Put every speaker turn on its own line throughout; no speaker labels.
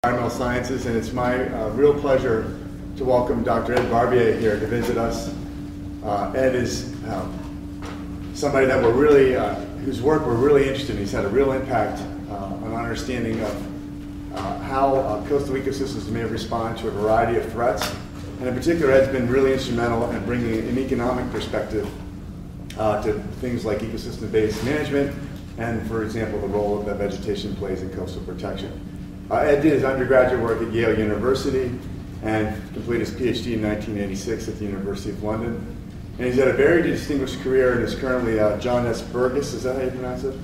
Environmental Sciences, and it's my real pleasure to welcome Dr. Ed Barbier here to visit us. Ed is somebody that we're really, whose work we're really interested in. He's had a real impact on understanding of how coastal ecosystems may respond to a variety of threats. And in particular, Ed's been really instrumental in bringing an economic perspective to things like ecosystem-based management and, for example, the role that vegetation plays in coastal protection. Ed did his undergraduate work at Yale University and completed his PhD in 1986 at the University of London. And he's had a very distinguished career and is currently John S. Burgess, is that how you pronounce it?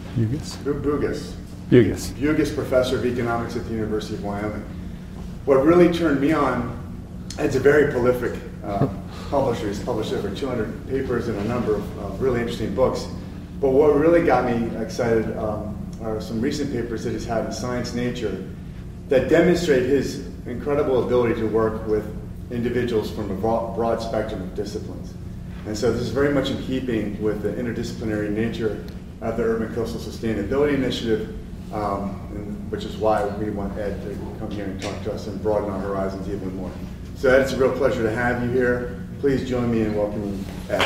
Bugis Professor of Economics at the University of Wyoming. What really turned me on, Ed's a very prolific publisher. He's published over 200 papers and a number of really interesting books. But what really got me excited are some recent papers that he's had in Science Nature that demonstrate his incredible ability to work with individuals from a broad spectrum of disciplines. And so this is very much in keeping with the interdisciplinary nature of the Urban Coastal Sustainability Initiative, which is why we want Ed to come here and talk to us and broaden our horizons even more. So Ed, it's a real pleasure to have you here. Please join me in welcoming Ed.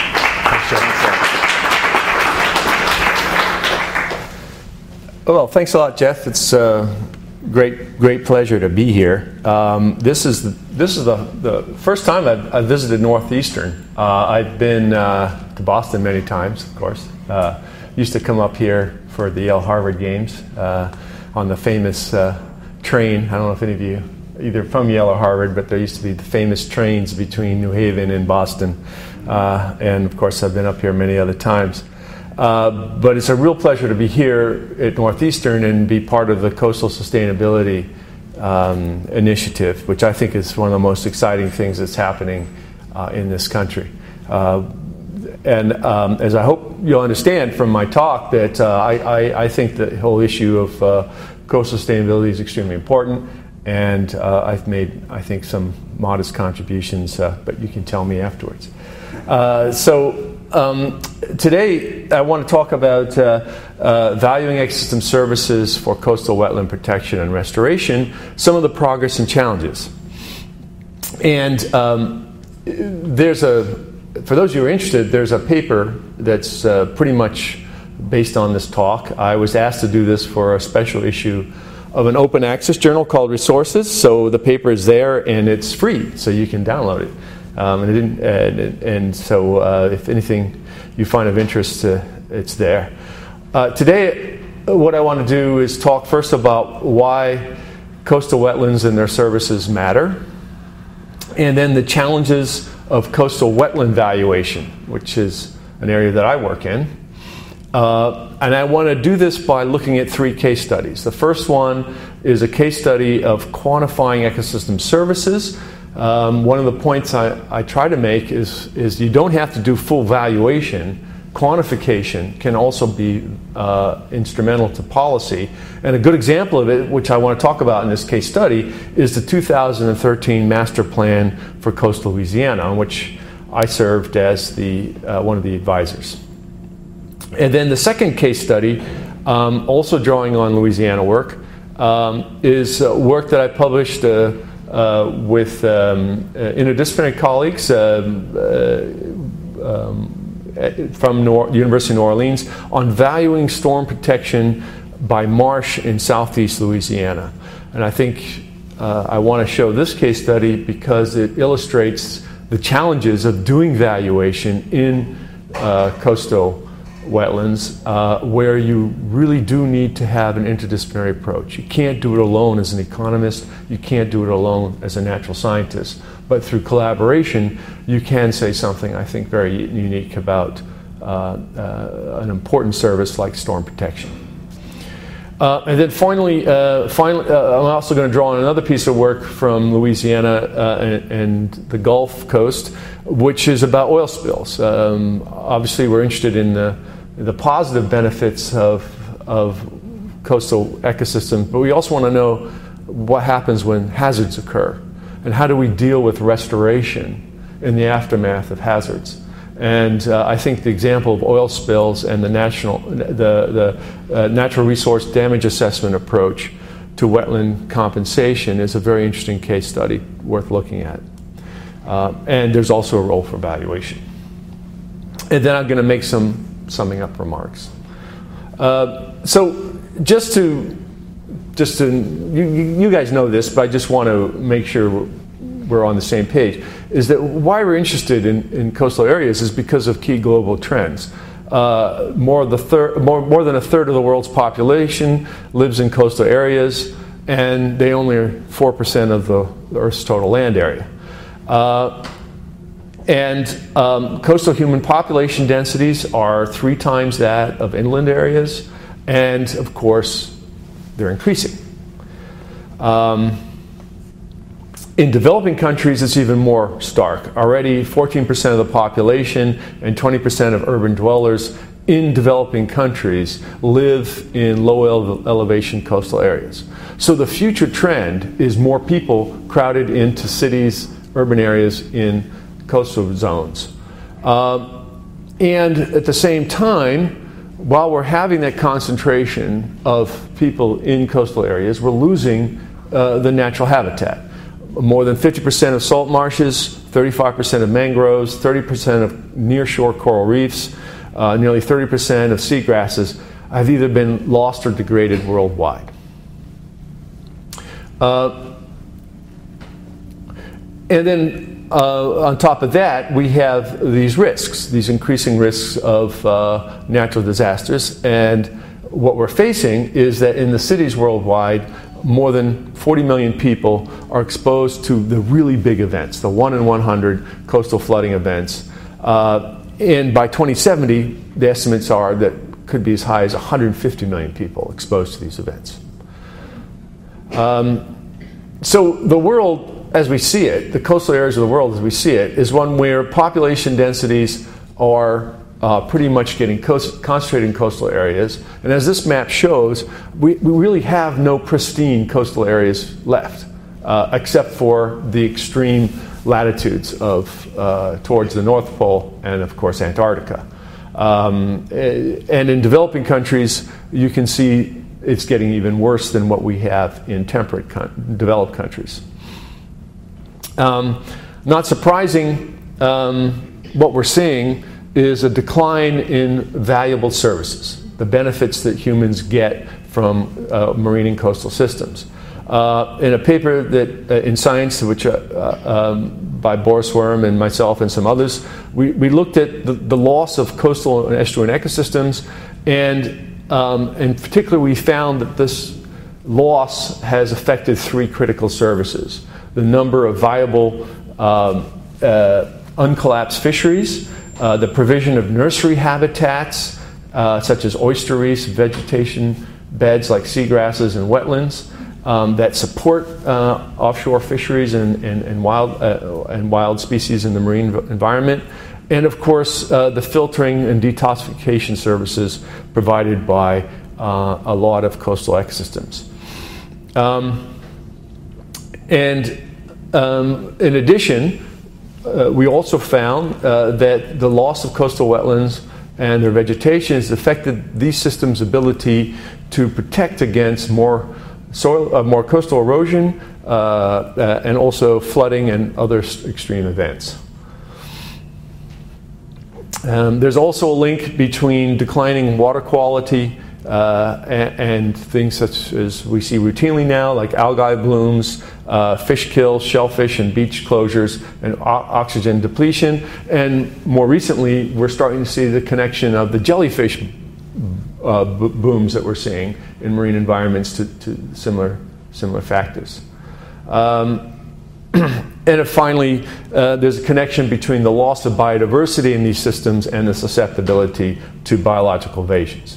Well, thanks a lot, Jeff. It's great pleasure to be here. This is the first time I've visited Northeastern. I've been to Boston many times, of course. Used to come up here for the Yale-Harvard games on the famous train. I don't know if any of you either from Yale or Harvard, but there used to be the famous trains between New Haven and Boston. And of course, I've been up here many other times. But it's a real pleasure to be here at Northeastern and be part of the Coastal Sustainability Initiative, which I think is one of the most exciting things that's happening in this country. And as I hope you'll understand from my talk, that I think the whole issue of coastal sustainability is extremely important, and I've made, I think, some modest contributions, but you can tell me afterwards. Today, I want to talk about valuing ecosystem services for coastal wetland protection and restoration, some of the progress and challenges. And for those of you who are interested, there's a paper that's pretty much based on this talk. I was asked to do this for a special issue of an open access journal called Resources. So the paper is there and it's free, so you can download it. So if anything you find of interest, it's there. Today, what I want to do is talk first about why coastal wetlands and their services matter, and then the challenges of coastal wetland valuation, which is an area that I work in. And I want to do this by looking at 3 case studies. The first one is a case study of quantifying ecosystem services. One of the points I try to make is you don't have to do full valuation. Quantification can also be instrumental to policy. And a good example of it, which I want to talk about in this case study, is the 2013 Master Plan for Coastal Louisiana, on which I served as one of the advisors. And then the second case study, also drawing on Louisiana work, is work that I published with interdisciplinary colleagues from the University of New Orleans on valuing storm protection by marsh in southeast Louisiana. And I think I want to show this case study because it illustrates the challenges of doing valuation in coastal wetlands, where you really do need to have an interdisciplinary approach. You can't do it alone as an economist, you can't do it alone as a natural scientist, but through collaboration you can say something, I think, very unique about an important service like storm protection. And then finally, I'm also going to draw on another piece of work from Louisiana and the Gulf Coast, which is about oil spills. Obviously, we're interested in the positive benefits of coastal ecosystems, but we also want to know what happens when hazards occur, and how do we deal with restoration in the aftermath of hazards. And I think the example of oil spills and the natural resource damage assessment approach to wetland compensation is a very interesting case study worth looking at. And there's also a role for valuation. And then I'm going to make some summing up remarks. So just to you guys know this, but I just want to make sure we're on the same page, is that why we're interested in coastal areas is because of key global trends. More than a third of the world's population lives in coastal areas, and they only are 4% of the Earth's total land area. Coastal human population densities are 3 times that of inland areas, and of course, they're increasing. In developing countries, it's even more stark. Already, 14% of the population and 20% of urban dwellers in developing countries live in low elevation coastal areas. So the future trend is more people crowded into cities, urban areas in coastal zones. And at the same time, while we're having that concentration of people in coastal areas, we're losing the natural habitat. More than 50% of salt marshes, 35% of mangroves, 30% of nearshore coral reefs, nearly 30% of seagrasses have either been lost or degraded worldwide. And then on top of that, we have these risks, these increasing risks of natural disasters. And what we're facing is that in the cities worldwide, more than 40 million people are exposed to the really big events, the 1 in 100 coastal flooding events. And by 2070, the estimates are that could be as high as 150 million people exposed to these events. So the world, as we see it, the coastal areas of the world as we see it, is one where population densities are pretty much getting concentrated in coastal areas. And as this map shows, we really have no pristine coastal areas left, except for the extreme latitudes of towards the North Pole and, of course, Antarctica. And in developing countries, you can see it's getting even worse than what we have in temperate developed countries. Not surprising, what we're seing is a decline in valuable services, the benefits that humans get from marine and coastal systems. In a paper that in Science, which by Boris Worm and myself and some others, we looked at the loss of coastal and estuarine ecosystems, and in particular we found that this loss has affected 3 critical services: the number of viable uncollapsed fisheries, the provision of nursery habitats such as oyster reefs, vegetation beds like seagrasses and wetlands that support offshore fisheries and wild species in the marine environment, and of course the filtering and detoxification services provided by a lot of coastal ecosystems. In addition, we also found that the loss of coastal wetlands and their vegetation has affected these systems' ability to protect against more coastal erosion and also flooding and other extreme events. There's also a link between declining water quality and things such as we see routinely now, like algae blooms, fish kills, shellfish and beach closures, and oxygen depletion. And more recently, we're starting to see the connection of the jellyfish booms that we're seeing in marine environments to similar factors. And finally, there's a connection between the loss of biodiversity in these systems and the susceptibility to biological invasions.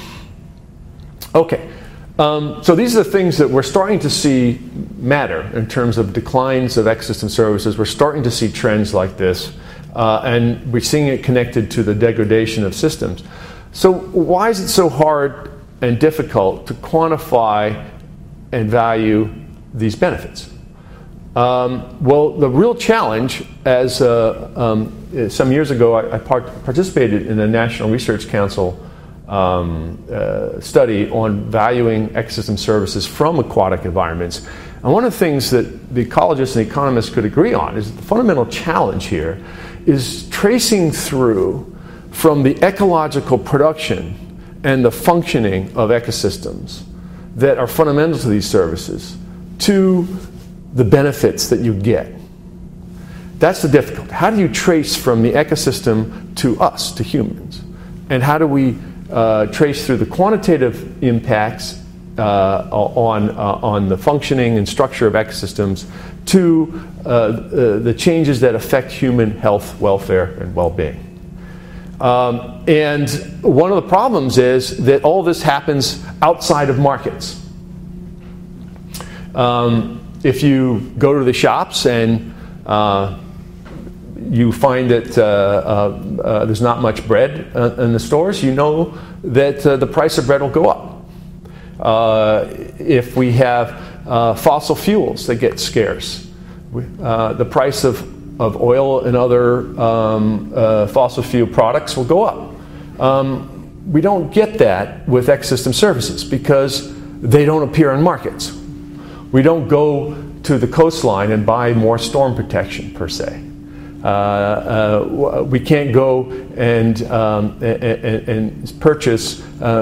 Okay, so these are the things that we're starting to see matter in terms of declines of ecosystem services. We're starting to see trends like this, and we're seeing it connected to the degradation of systems. So why is it so hard and difficult to quantify and value these benefits? Well, the real challenge, as some years ago I participated in a National Research Council study on valuing ecosystem services from aquatic environments. And one of the things that the ecologists and economists could agree on is that the fundamental challenge here is tracing through from the ecological production and the functioning of ecosystems that are fundamental to these services to the benefits that you get. That's the difficulty. How do you trace from the ecosystem to us, to humans? And how do we trace through the quantitative impacts on the functioning and structure of ecosystems to the changes that affect human health, welfare, and well-being? And one of the problems is that all this happens outside of markets. If you go to the shops and you find that there's not much bread in the stores, you know that the price of bread will go up. If we have fossil fuels that get scarce, the price of oil and other fossil fuel products will go up. We don't get that with ecosystem services because they don't appear in markets. We don't go to the coastline and buy more storm protection per se. We can't go and purchase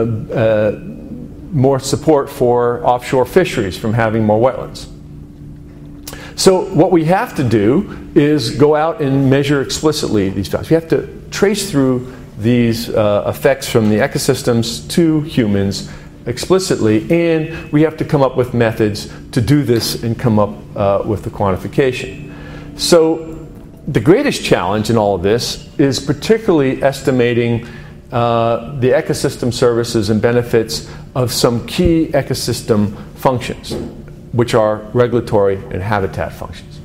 more support for offshore fisheries from having more wetlands. So what we have to do is go out and measure explicitly these facts. We have to trace through these effects from the ecosystems to humans explicitly, and we have to come up with methods to do this and come up with the quantification. So the greatest challenge in all of this is particularly estimating the ecosystem services and benefits of some key ecosystem functions, which are regulatory and habitat functions.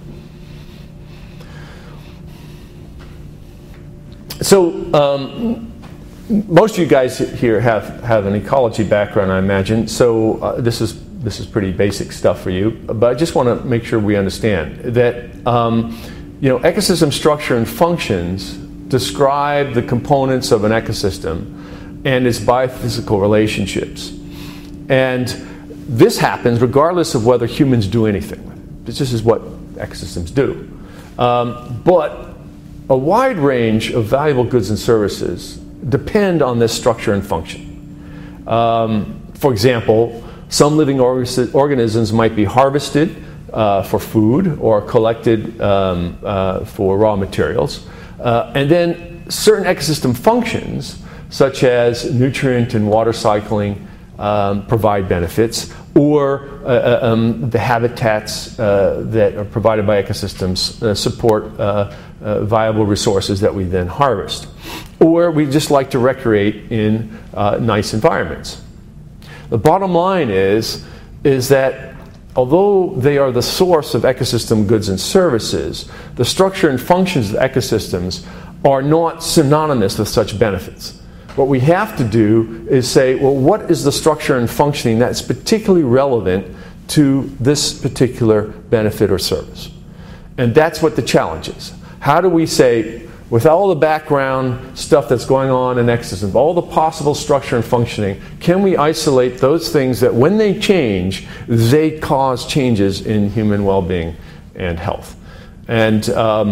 So most of you guys here have an ecology background, I imagine. So this is pretty basic stuff for you. But I just want to make sure we understand that ecosystem structure and functions describe the components of an ecosystem and its biophysical relationships. And this happens regardless of whether humans do anything with it. This is what ecosystems do. But a wide range of valuable goods and services depend on this structure and function. For example, some living organisms might be harvested for food or collected for raw materials. And then certain ecosystem functions, such as nutrient and water cycling, provide benefits, or the habitats that are provided by ecosystems support viable resources that we then harvest. Or we just like to recreate in nice environments. The bottom line is that although they are the source of ecosystem goods and services, the structure and functions of ecosystems are not synonymous with such benefits. What we have to do is say, well, what is the structure and functioning that's particularly relevant to this particular benefit or service? And that's what the challenge is. How do we say, with all the background stuff that's going on in ecosystems, all the possible structure and functioning, can we isolate those things that when they change, they cause changes in human well-being and health? And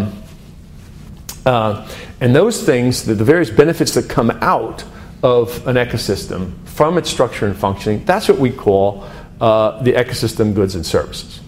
those things, the various benefits that come out of an ecosystem from its structure and functioning, that's what we call the ecosystem goods and services.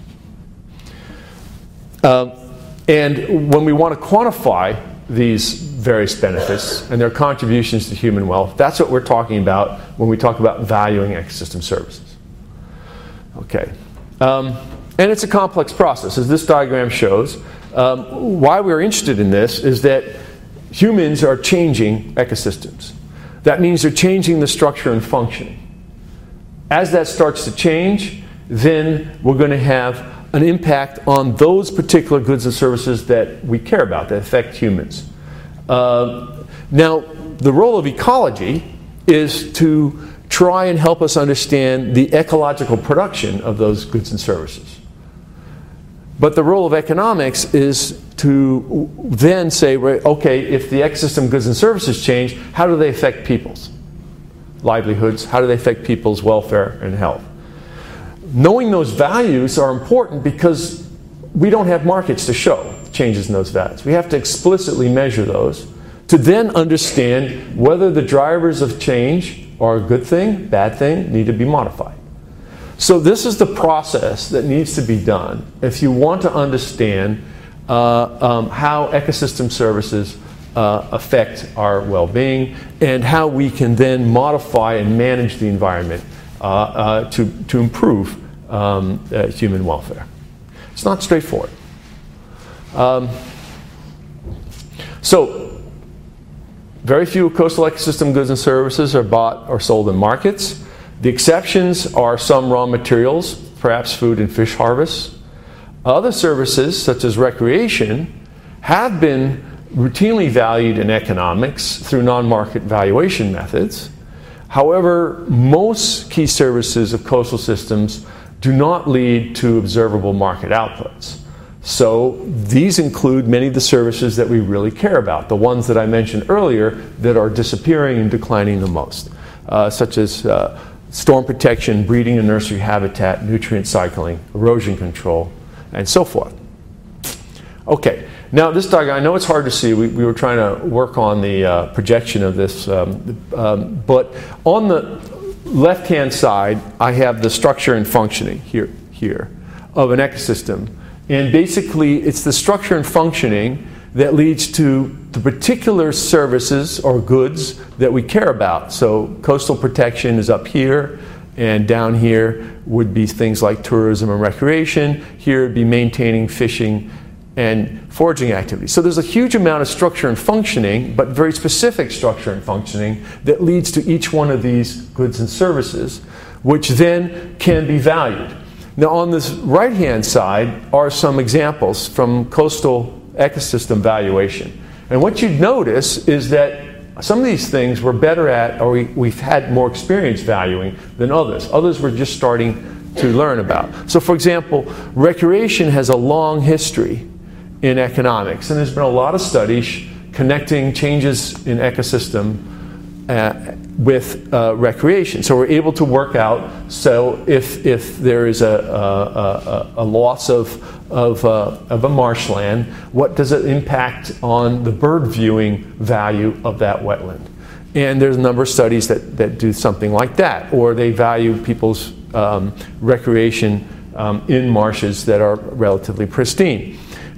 And when we want to quantify these various benefits and their contributions to human wealth, that's what we're talking about when we talk about valuing ecosystem services. Okay. And it's a complex process, as this diagram shows. Why we're interested in this is that humans are changing ecosystems. That means they're changing the structure and function. As that starts to change, then we're going to have an impact on those particular goods and services that we care about, that affect humans. Now, the role of ecology is to try and help us understand the ecological production of those goods and services. But the role of economics is to then say, okay, if the ecosystem goods and services change, how do they affect peoples? livelihoods? How do they affect people's welfare and health? Knowing those values are important because we don't have markets to show changes in those values. We have to explicitly measure those to then understand whether the drivers of change are a good thing, bad thing, need to be modified. So this is the process that needs to be done if you want to understand how ecosystem services affect our well-being and how we can then modify and manage the environment to improve human welfare. It's not straightforward. So, very few coastal ecosystem goods and services are bought or sold in markets. The exceptions are some raw materials, perhaps food and fish harvests. Other services, such as recreation, have been routinely valued in economics through non-market valuation methods. However, most key services of coastal systems do not lead to observable market outputs. So these include many of the services that we really care about, the ones that I mentioned earlier that are disappearing and declining the most, such as storm protection, breeding and nursery habitat, nutrient cycling, erosion control, and so forth. Okay, now this diagram, I know it's hard to see. We were trying to work on the projection of this, but on the left-hand side, I have the structure and functioning here of an ecosystem. And basically, it's the structure and functioning that leads to the particular services or goods that we care about. So coastal protection is up here, and down here would be things like tourism and recreation. Here would be maintaining fishing and foraging activities. So there's a huge amount of structure and functioning, but very specific structure and functioning that leads to each one of these goods and services, which then can be valued. Now on this right-hand side are some examples from coastal ecosystem valuation. And what you'd notice is that some of these things we're better at, or we've had more experience valuing than others. Others we're just starting to learn about. So for example, recreation has a long history in economics, and there's been a lot of studies connecting changes in ecosystem with recreation. So we're able to work out, so if there is a loss of a marshland, what does it impact on the bird viewing value of that wetland? And there's a number of studies that do something like that, or they value people's recreation in marshes that are relatively pristine.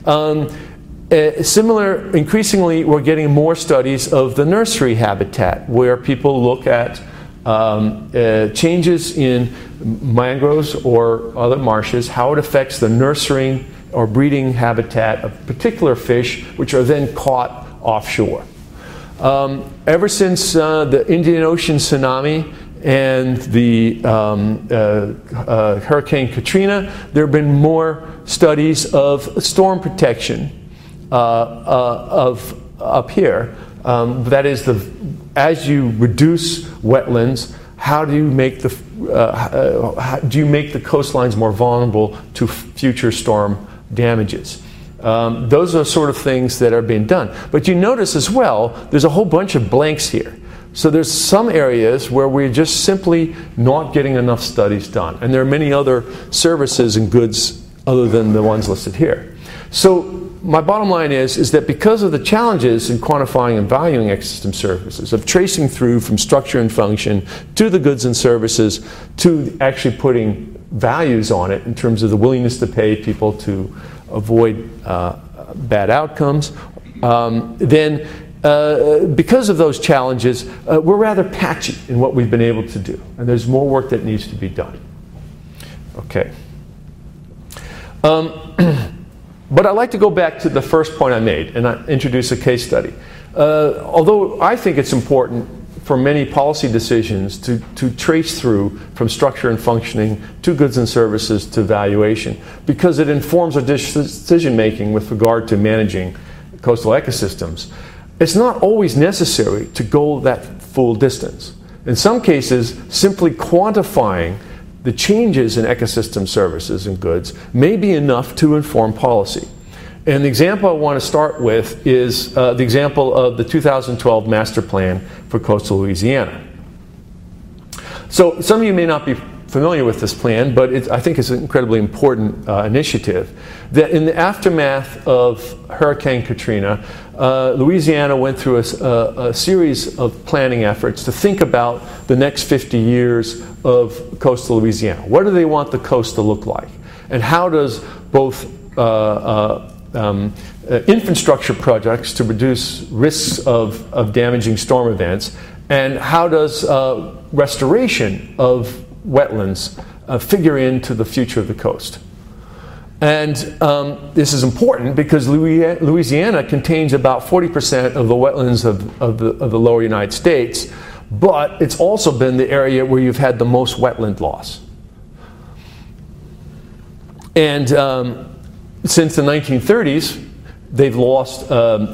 Increasingly, we're getting more studies of the nursery habitat, where people look at changes in mangroves or other marshes, how it affects the nurturing or breeding habitat of particular fish, which are then caught offshore. Ever since the Indian Ocean tsunami and the Hurricane Katrina, there have been more studies of storm protection of up here. That is, as you reduce wetlands, how do you make the coastlines more vulnerable to future storm damages? Those are sort of things that are being done. But you notice as well, there's a whole bunch of blanks here. So there's some areas where we're just simply not getting enough studies done. And there are many other services and goods other than the ones listed here. So my bottom line is that because of the challenges in quantifying and valuing ecosystem services, of tracing through from structure and function to the goods and services to actually putting values on it in terms of the willingness to pay people to avoid bad outcomes, because of those challenges, we're rather patchy in what we've been able to do. And there's more work that needs to be done. Okay. But I'd like to go back to the first point I made and introduce a case study. Although I think it's important for many policy decisions to trace through from structure and functioning to goods and services to valuation, because it informs our decision making with regard to managing coastal ecosystems. It's not always necessary to go that full distance. In some cases, simply quantifying the changes in ecosystem services and goods may be enough to inform policy. And the example I want to start with is the example of the 2012 Master Plan for Coastal Louisiana. So some of you may not be familiar with this plan, but I think it's an incredibly important initiative. That in the aftermath of Hurricane Katrina, Louisiana went through a series of planning efforts to think about the next 50 years of coastal Louisiana. What do they want the coast to look like? And how does both infrastructure projects to reduce risks of damaging storm events, and how does restoration of wetlands figure into the future of the coast? And this is important because Louisiana contains about 40% of the wetlands of the lower United States, but it's also been the area where you've had the most wetland loss. And since the 1930s, they've lost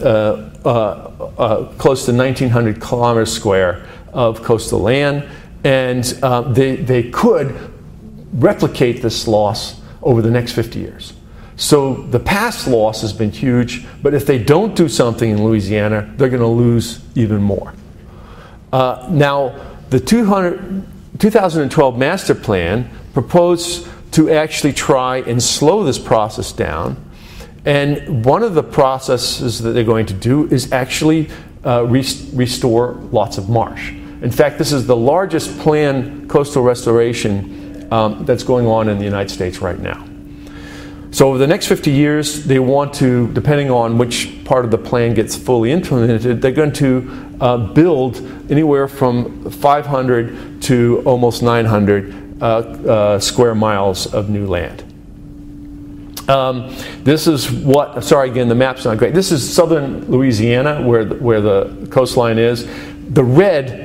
close to 1,900 kilometers square of coastal land, and they could replicate this loss over the next 50 years. So the past loss has been huge, but if they don't do something in Louisiana, they're going to lose even more. Now, the 2012 master plan proposed to actually try and slow this process down. And one of the processes that they're going to do is actually restore lots of marsh. In fact, this is the largest planned coastal restoration that's going on in the United States right now. So over the next 50 years, they want to, depending on which part of the plan gets fully implemented, they're going to build anywhere from 500 to almost 900 square miles of new land. This is what, sorry again, the map's not great. This is southern Louisiana where the coastline is. The red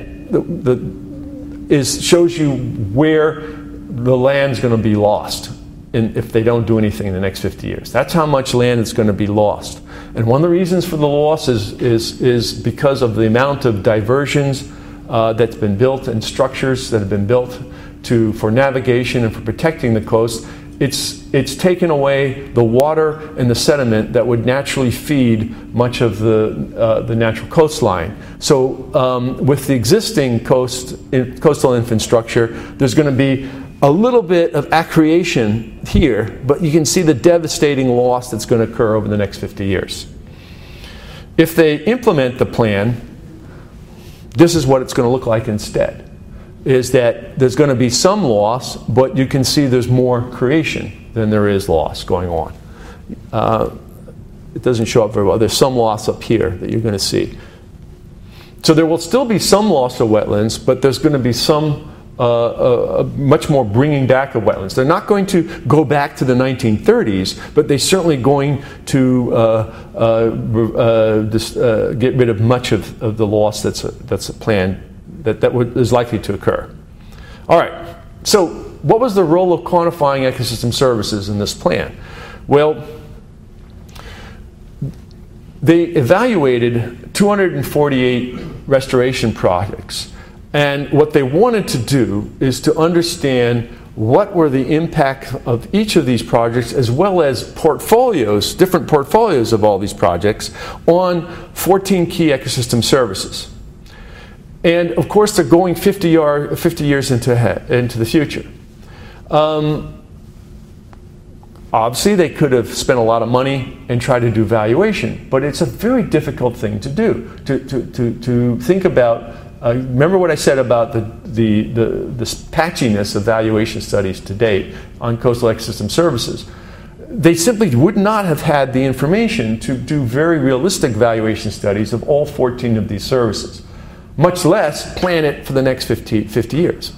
shows you where the land's going to be lost if they don't do anything in the next 50 years. That's how much land is going to be lost. And one of the reasons for the loss is because of the amount of diversions that's been built and structures that have been built for navigation and for protecting the coast. It's taken away the water and the sediment that would naturally feed much of the natural coastline. So with the existing coastal infrastructure, there's going to be a little bit of accretion here, but you can see the devastating loss that's going to occur over the next 50 years. If they implement the plan, this is what it's going to look like instead. Is that there's going to be some loss, but you can see there's more creation than there is loss going on. It doesn't show up very well. There's some loss up here that you're going to see. So there will still be some loss of wetlands, but there's going to be some much more bringing back of wetlands. They're not going to go back to the 1930s, but they're certainly going to get rid of much of the loss that's planned that is likely to occur. All right. So what was the role of quantifying ecosystem services in this plan? Well, they evaluated 248 restoration projects. And what they wanted to do is to understand what were the impact of each of these projects, as well as different portfolios of all these projects, on 14 key ecosystem services. And of course, they're going 50 years into the future. Obviously, they could have spent a lot of money and tried to do valuation, but it's a very difficult thing to do. To think about. Remember what I said about the patchiness of valuation studies to date on coastal ecosystem services. They simply would not have had the information to do very realistic valuation studies of all 14 of these services, much less plan it for the next 50 years.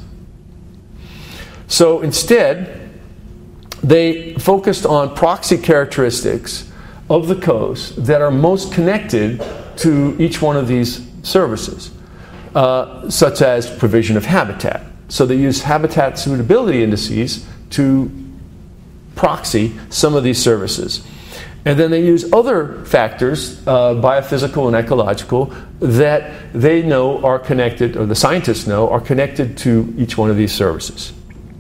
So instead, they focused on proxy characteristics of the coast that are most connected to each one of these services. Such as provision of habitat. So they use habitat suitability indices to proxy some of these services. And then they use other factors, biophysical and ecological, that they know are connected, or the scientists know, are connected to each one of these services.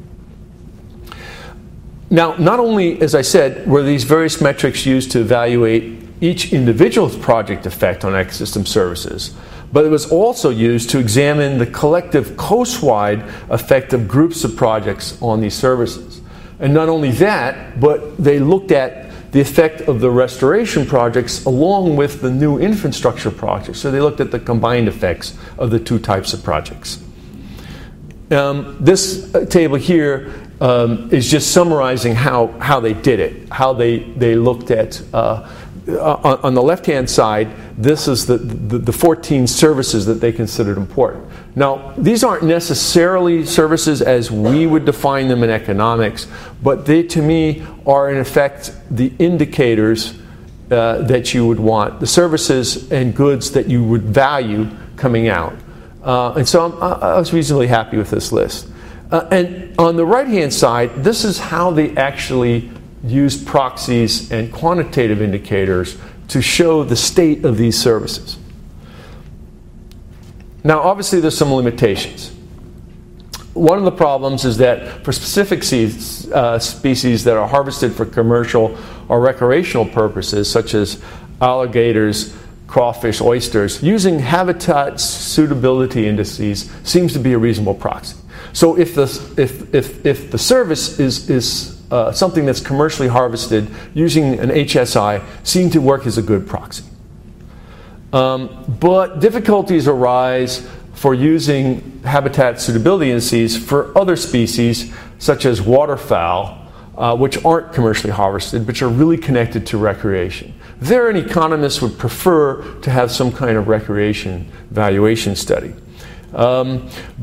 Now, not only, as I said, were these various metrics used to evaluate each individual project effect on ecosystem services, But it was also used to examine the collective coast-wide effect of groups of projects on these services. And not only that, but they looked at the effect of the restoration projects along with the new infrastructure projects. So they looked at the combined effects of the two types of projects. This table here is just summarizing how they did it, how they looked at, on the left-hand side, this is the 14 services that they considered important. Now, these aren't necessarily services as we would define them in economics, but they, to me, are in effect the indicators that you would want, the services and goods that you would value coming out. And so I was reasonably happy with this list. And on the right-hand side, this is how they actually use proxies and quantitative indicators to show the state of these services. Now, obviously, there's some limitations. One of the problems is that for specific species that are harvested for commercial or recreational purposes, such as alligators, crawfish, oysters, using habitat suitability indices seems to be a reasonable proxy. So if the service is something that's commercially harvested, using an HSI seemed to work as a good proxy. But difficulties arise for using habitat suitability indices for other species, such as waterfowl, which aren't commercially harvested, but are really connected to recreation. There, an economist would prefer to have some kind of recreation valuation study. So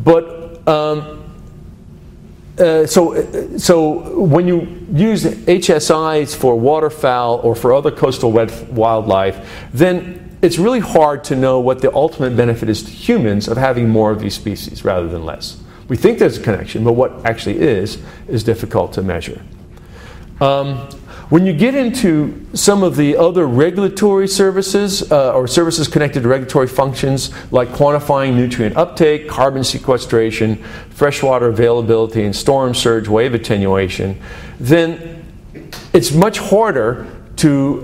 when you use HSIs for waterfowl or for other coastal wildlife, then it's really hard to know what the ultimate benefit is to humans of having more of these species rather than less. We think there's a connection, but what actually is difficult to measure. When you get into some of the other regulatory services or services connected to regulatory functions like quantifying nutrient uptake, carbon sequestration, freshwater availability, and storm surge wave attenuation, then it's much harder to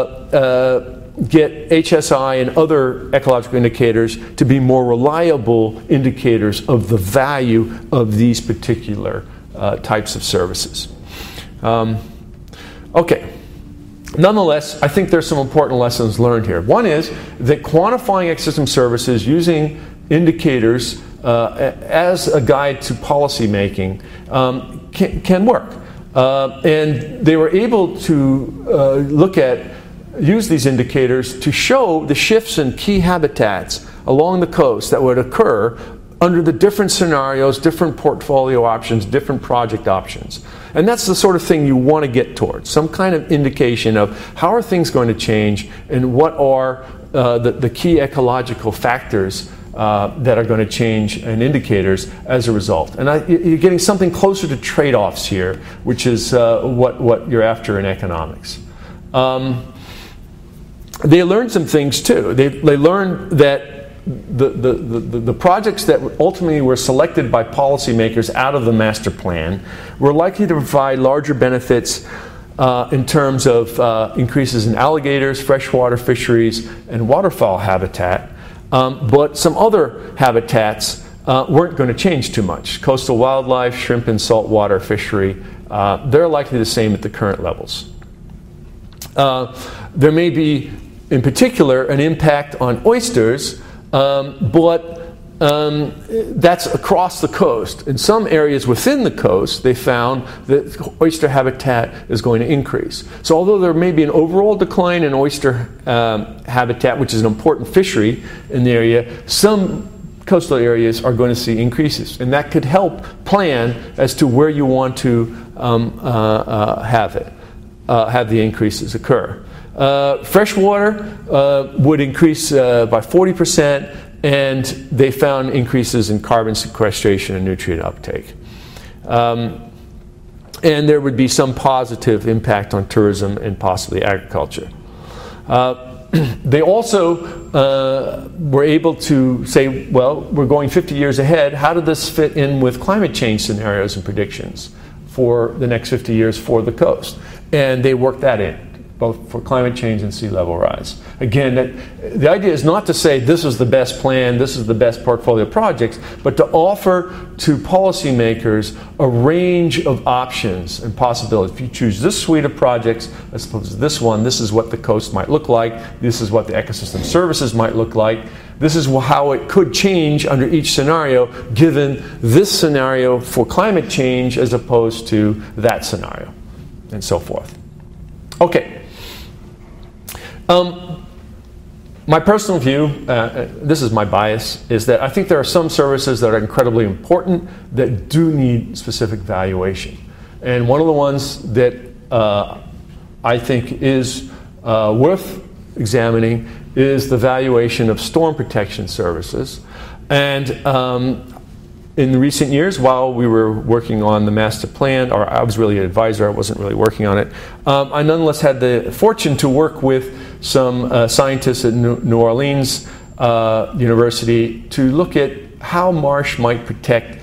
get HSI and other ecological indicators to be more reliable indicators of the value of these particular types of services. Okay. Nonetheless, I think there's some important lessons learned here. One is that quantifying ecosystem services using indicators as a guide to policy making can work. And they were able to use these indicators to show the shifts in key habitats along the coast that would occur under the different scenarios, different portfolio options, different project options. And that's the sort of thing you want to get towards, some kind of indication of how are things going to change and what are the key ecological factors that are going to change and indicators as a result. And you're getting something closer to trade-offs here, which is what you're after in economics. They learned some things too. They learned that the projects that ultimately were selected by policymakers out of the master plan were likely to provide larger benefits in terms of increases in alligators, freshwater fisheries, and waterfowl habitat. But some other habitats weren't going to change too much. Coastal wildlife, shrimp and saltwater fishery, they're likely the same at the current levels. There may be, in particular, an impact on oysters, but that's across the coast. In some areas within the coast, they found that oyster habitat is going to increase. So although there may be an overall decline in oyster habitat, which is an important fishery in the area, some coastal areas are going to see increases. And that could help plan as to where you want to have the increases occur. Freshwater would increase by 40%, and they found increases in carbon sequestration and nutrient uptake. And there would be some positive impact on tourism and possibly agriculture. They also were able to say, well, we're going 50 years ahead. How did this fit in with climate change scenarios and predictions for the next 50 years for the coast? And they worked that in. both for climate change and sea level rise. Again, the idea is not to say this is the best plan, this is the best portfolio of projects, but to offer to policymakers a range of options and possibilities. If you choose this suite of projects, as opposed to this one, this is what the coast might look like, this is what the ecosystem services might look like, this is how it could change under each scenario, given this scenario for climate change as opposed to that scenario, and so forth. Okay. My personal view, this is my bias, is that I think there are some services that are incredibly important that do need specific valuation. And one of the ones that I think is worth examining is the valuation of storm protection services. And in recent years, while we were working on the master plan, or I was really an advisor, I wasn't really working on it, I nonetheless had the fortune to work with some scientists at New Orleans University to look at how marsh might protect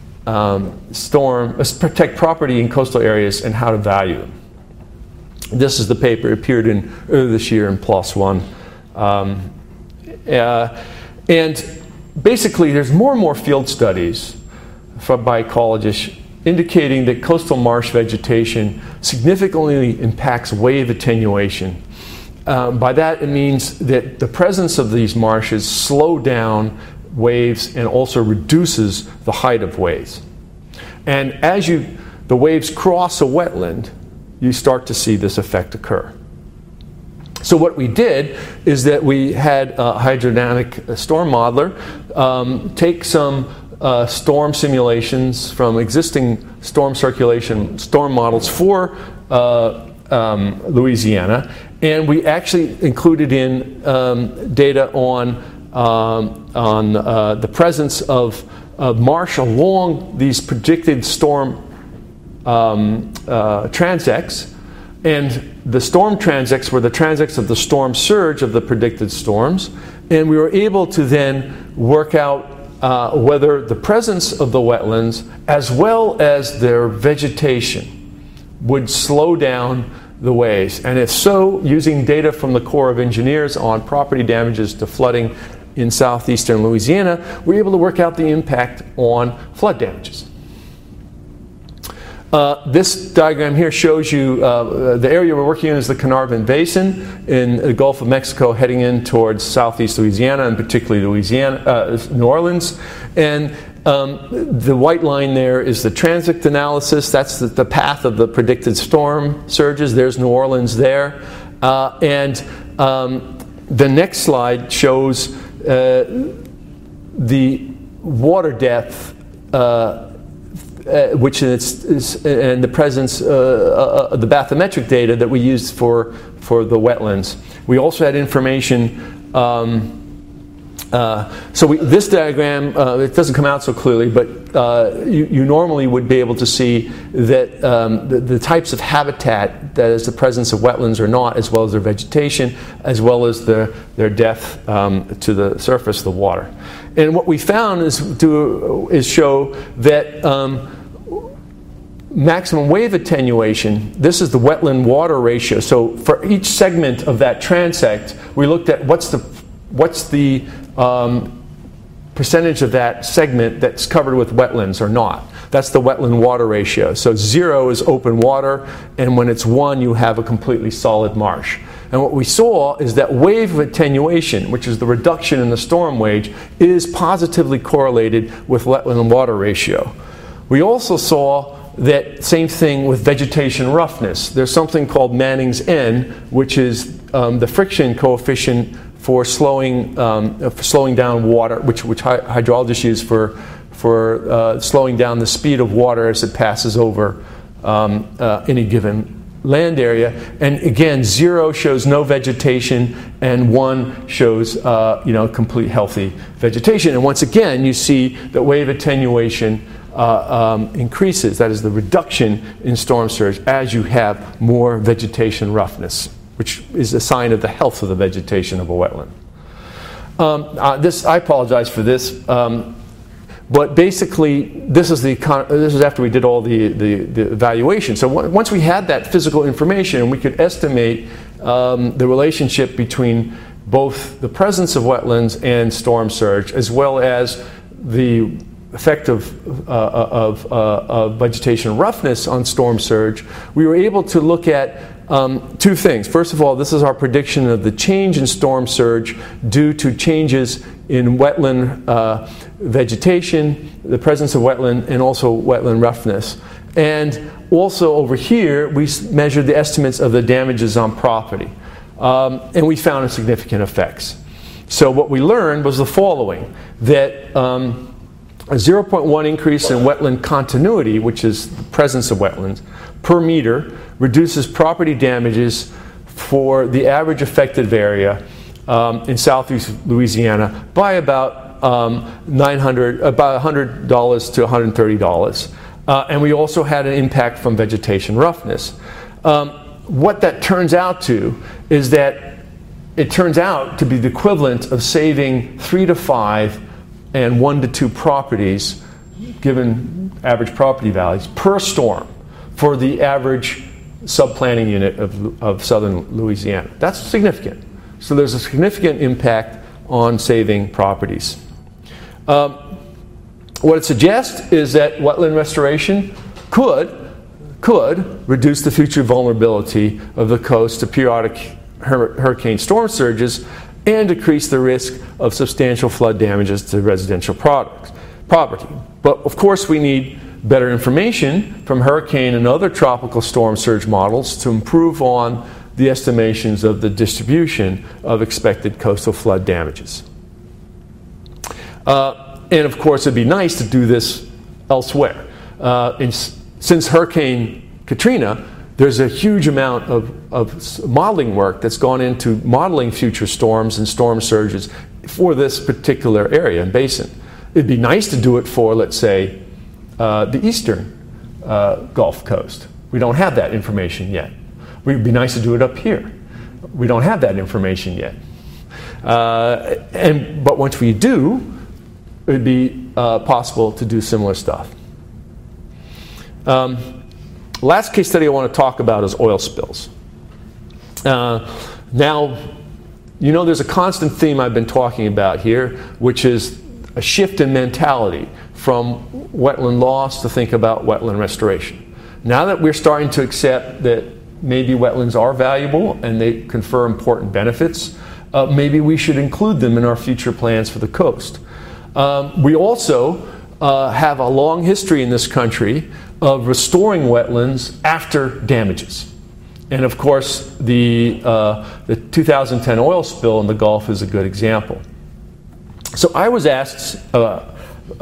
protect property in coastal areas and how to value them. This is the paper. It appeared earlier this year in PLOS One. And basically, there's more and more field studies by ecologists indicating that coastal marsh vegetation significantly impacts wave attenuation. By that, it means that the presence of these marshes slow down waves and also reduces the height of waves. And as the waves cross a wetland, you start to see this effect occur. So what we did is that we had a hydrodynamic storm modeler take some storm simulations from existing storm circulation storm models for Louisiana, and we actually included in data on the presence of marsh along these predicted storm transects. And the storm transects were the transects of the storm surge of the predicted storms. And we were able to then work out whether the presence of the wetlands, as well as their vegetation, would slow down the waves. And if so, using data from the Corps of Engineers on property damages to flooding in southeastern Louisiana, we're able to work out the impact on flood damages. This diagram here shows you the area we're working in is the Carnarvon Basin in the Gulf of Mexico, heading in towards southeast Louisiana, and particularly New Orleans. And the white line there is the transect analysis. That's the path of the predicted storm surges. There's New Orleans there. And the next slide shows the water depth, which is and the presence of the bathymetric data that we used for the wetlands. We also had information. This diagram, it doesn't come out so clearly, but you normally would be able to see that the types of habitat, that is the presence of wetlands or not, as well as their vegetation, as well as their depth to the surface of the water. And what we found is show that maximum wave attenuation, this is the wetland water ratio. So for each segment of that transect, we looked at what's the percentage of that segment that's covered with wetlands or not. That's the wetland water ratio. So 0 is open water, and when it's 1, you have a completely solid marsh. And what we saw is that wave attenuation, which is the reduction in the storm wave, is positively correlated with wetland water ratio. We also saw that same thing with vegetation roughness. There's something called Manning's N, which is the friction coefficient for slowing down water, which hydrologists use for slowing down the speed of water as it passes over any given land area. And again, 0 shows no vegetation, and 1 shows complete healthy vegetation. And once again, you see that wave attenuation increases. That is the reduction in storm surge as you have more vegetation roughness, which is a sign of the health of the vegetation of a wetland. I apologize for this. But basically, this is after we did all the evaluation. So once we had that physical information, we could estimate the relationship between both the presence of wetlands and storm surge, as well as the effect of vegetation roughness on storm surge. We were able to look at two things. First of all, this is our prediction of the change in storm surge due to changes in wetland vegetation, the presence of wetland, and also wetland roughness. And also over here, we measured the estimates of the damages on property. And we found significant effects. So what we learned was the following, that a 0.1 increase in wetland continuity, which is the presence of wetlands, per meter reduces property damages for the average affected area in southeast Louisiana by about $100 to $130. And we also had an impact from vegetation roughness. What that turns out to is that it turns out to be the equivalent of saving 3 to 5 and 1 to 2 properties, given average property values, per storm for the average subplanning unit of southern Louisiana. That's significant. So there's a significant impact on saving properties. What it suggests is that wetland restoration could reduce the future vulnerability of the coast to periodic hurricane storm surges and decrease the risk of substantial flood damages to residential property. But of course we need better information from hurricane and other tropical storm surge models to improve on the estimations of the distribution of expected coastal flood damages. And of course it'd be nice to do this elsewhere. Since Hurricane Katrina, there's a huge amount of modeling work that's gone into modeling future storms and storm surges for this particular area and basin. It'd be nice to do it for, let's say, the eastern Gulf Coast. We don't have that information yet. It'd be nice to do it up here. We don't have that information yet. But once we do, it'd be possible to do similar stuff. Last case study I want to talk about is oil spills. Now, you know there's a constant theme I've been talking about here, which is a shift in mentality from wetland loss to think about wetland restoration. Now that we're starting to accept that maybe wetlands are valuable and they confer important benefits, maybe we should include them in our future plans for the coast. We also have a long history in this country of restoring wetlands after damages. And of course, the 2010 oil spill in the Gulf is a good example. So I was asked a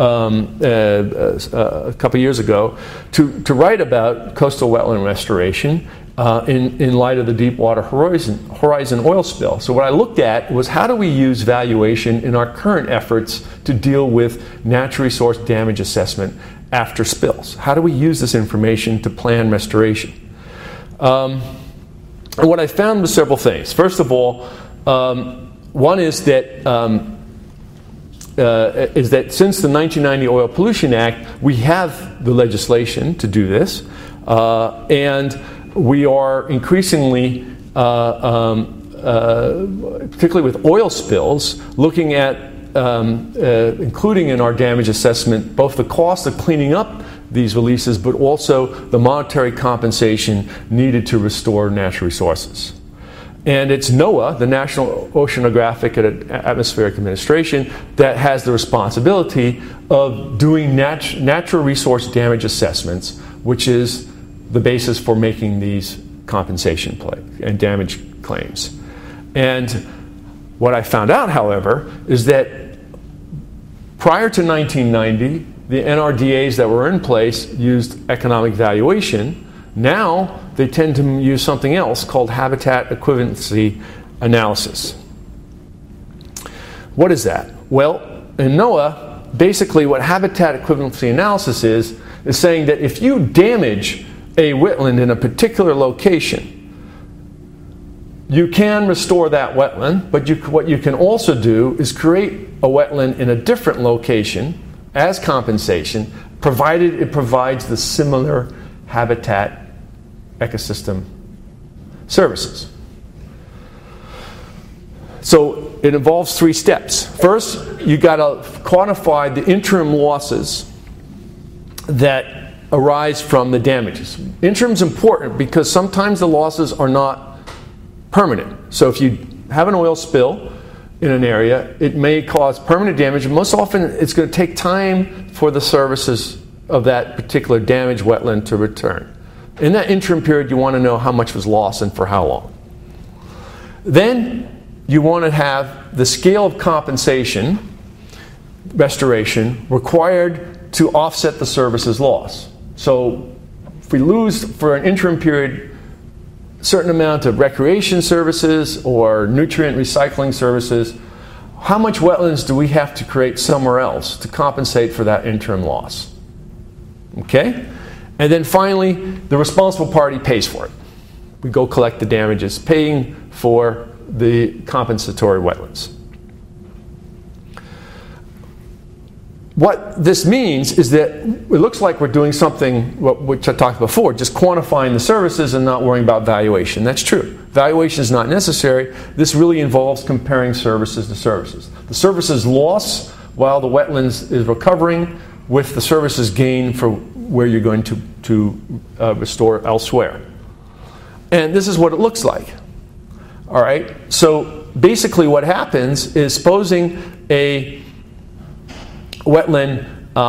couple years ago to write about coastal wetland restoration in light of the Deepwater Horizon oil spill. So what I looked at was how do we use valuation in our current efforts to deal with natural resource damage assessment after spills? How do we use this information to plan restoration? And what I found was several things. First of all, one is that since the 1990 Oil Pollution Act, we have the legislation to do this, and we are increasingly, particularly with oil spills, looking at including in our damage assessment both the cost of cleaning up these releases, but also the monetary compensation needed to restore natural resources. And it's NOAA, the National Oceanographic and Atmospheric Administration, that has the responsibility of doing natural resource damage assessments, which is the basis for making these compensation and damage claims. And what I found out, however, is that prior to 1990, the NRDAs that were in place used economic valuation. Now they tend to use something else called habitat equivalency analysis. What is that? Well, in NOAA, basically what habitat equivalency analysis is saying that if you damage a wetland in a particular location, you can restore that wetland, but what you can also do is create a wetland in a different location as compensation, provided it provides the similar habitat ecosystem services. So it involves 3 steps. First, you got to quantify the interim losses that arise from the damages. Interim's important because sometimes the losses are not permanent. So if you have an oil spill in an area, it may cause permanent damage. Most often it's going to take time for the services of that particular damaged wetland to return. In that interim period, you want to know how much was lost and for how long. Then you want to have the scale of compensation, restoration, required to offset the services loss. So if we lose for an interim period a certain amount of recreation services or nutrient recycling services, how much wetlands do we have to create somewhere else to compensate for that interim loss? Okay? And then finally, the responsible party pays for it. We go collect the damages, paying for the compensatory wetlands. What this means is that it looks like we're doing something which I talked before, just quantifying the services and not worrying about valuation. That's true. Valuation is not necessary. This really involves comparing services to services. The services loss while the wetlands is recovering with the services gain for where you're going to restore elsewhere. And this is what it looks like. All right? So basically what happens is supposing a wetland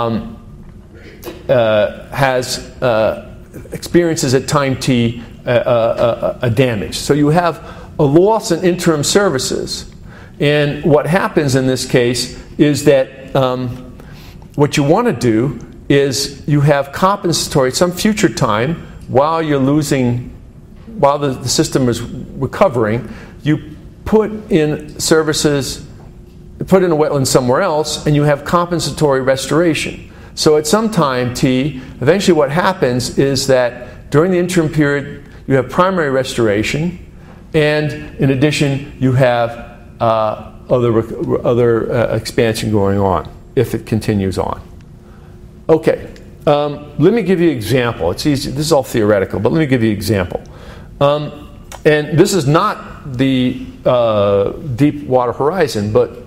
experiences at time t a damage. So you have a loss in interim services. And what happens in this case is that what you want to do is you have compensatory at some future time while you're losing, while the system is recovering, you put in services, put in a wetland somewhere else, and you have compensatory restoration. So at some time t, eventually what happens is that during the interim period, you have primary restoration, and in addition, you have other expansion going on if it continues on. Okay, let me give you an example. It's easy. This is all theoretical, but let me give you an example. And this is not the Deepwater Horizon, but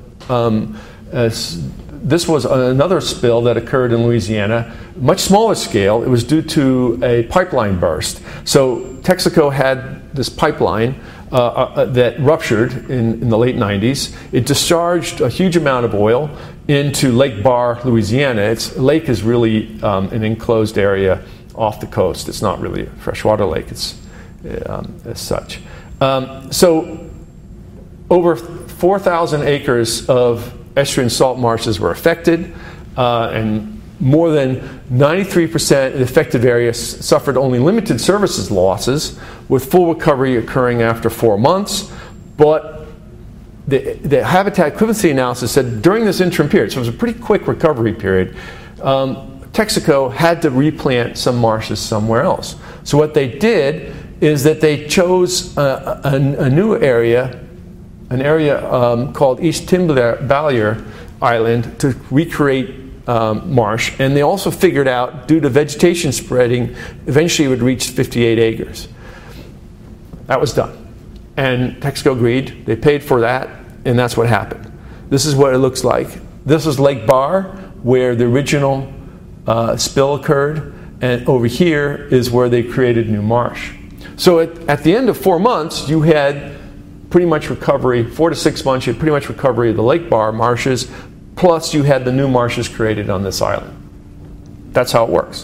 this was another spill that occurred in Louisiana, much smaller scale. It was due to a pipeline burst. So Texaco had this pipeline that ruptured in the late 90s. It discharged a huge amount of oil into Lake Barr, Louisiana. Lake is really an enclosed area off the coast. It's not really a freshwater lake. It's as such. So over 4,000 acres of estuarine salt marshes were affected, and more than 93% of the affected area suffered only limited services losses, with full recovery occurring after 4 months. But the habitat equivalency analysis said during this interim period, so it was a pretty quick recovery period, Texaco had to replant some marshes somewhere else. So what they did is that they chose a new area, an area called East Timbalier Island, to recreate marsh, and they also figured out, due to vegetation spreading, eventually it would reach 58 acres. That was done. And Texaco agreed, they paid for that, and that's what happened. This is what it looks like. This is Lake Barr, where the original spill occurred, and over here is where they created new marsh. So at the end of 4 months, you had pretty much recovery, 4 to 6 months, you had pretty much recovery of the Lake Barr marshes, plus you had the new marshes created on this island. That's how it works.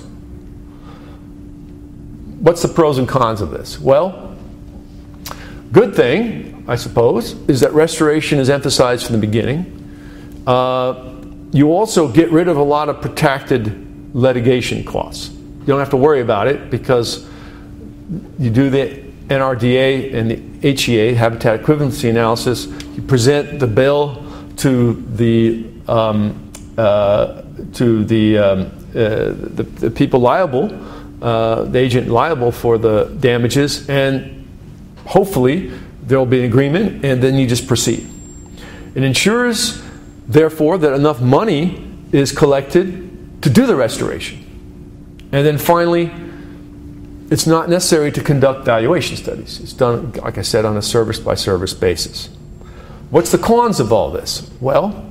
What's the pros and cons of this? Well, good thing, I suppose, is that restoration is emphasized from the beginning. You also get rid of a lot of protracted litigation costs. You don't have to worry about it because you do the NRDA and the HEA, Habitat Equivalency Analysis. You present the bill to the people liable, the agent liable for the damages, and hopefully there will be an agreement, and then you just proceed. It ensures, therefore, that enough money is collected to do the restoration. And then finally, it's not necessary to conduct valuation studies. It's done, like I said, on a service-by-service basis. What's the cons of all this? Well,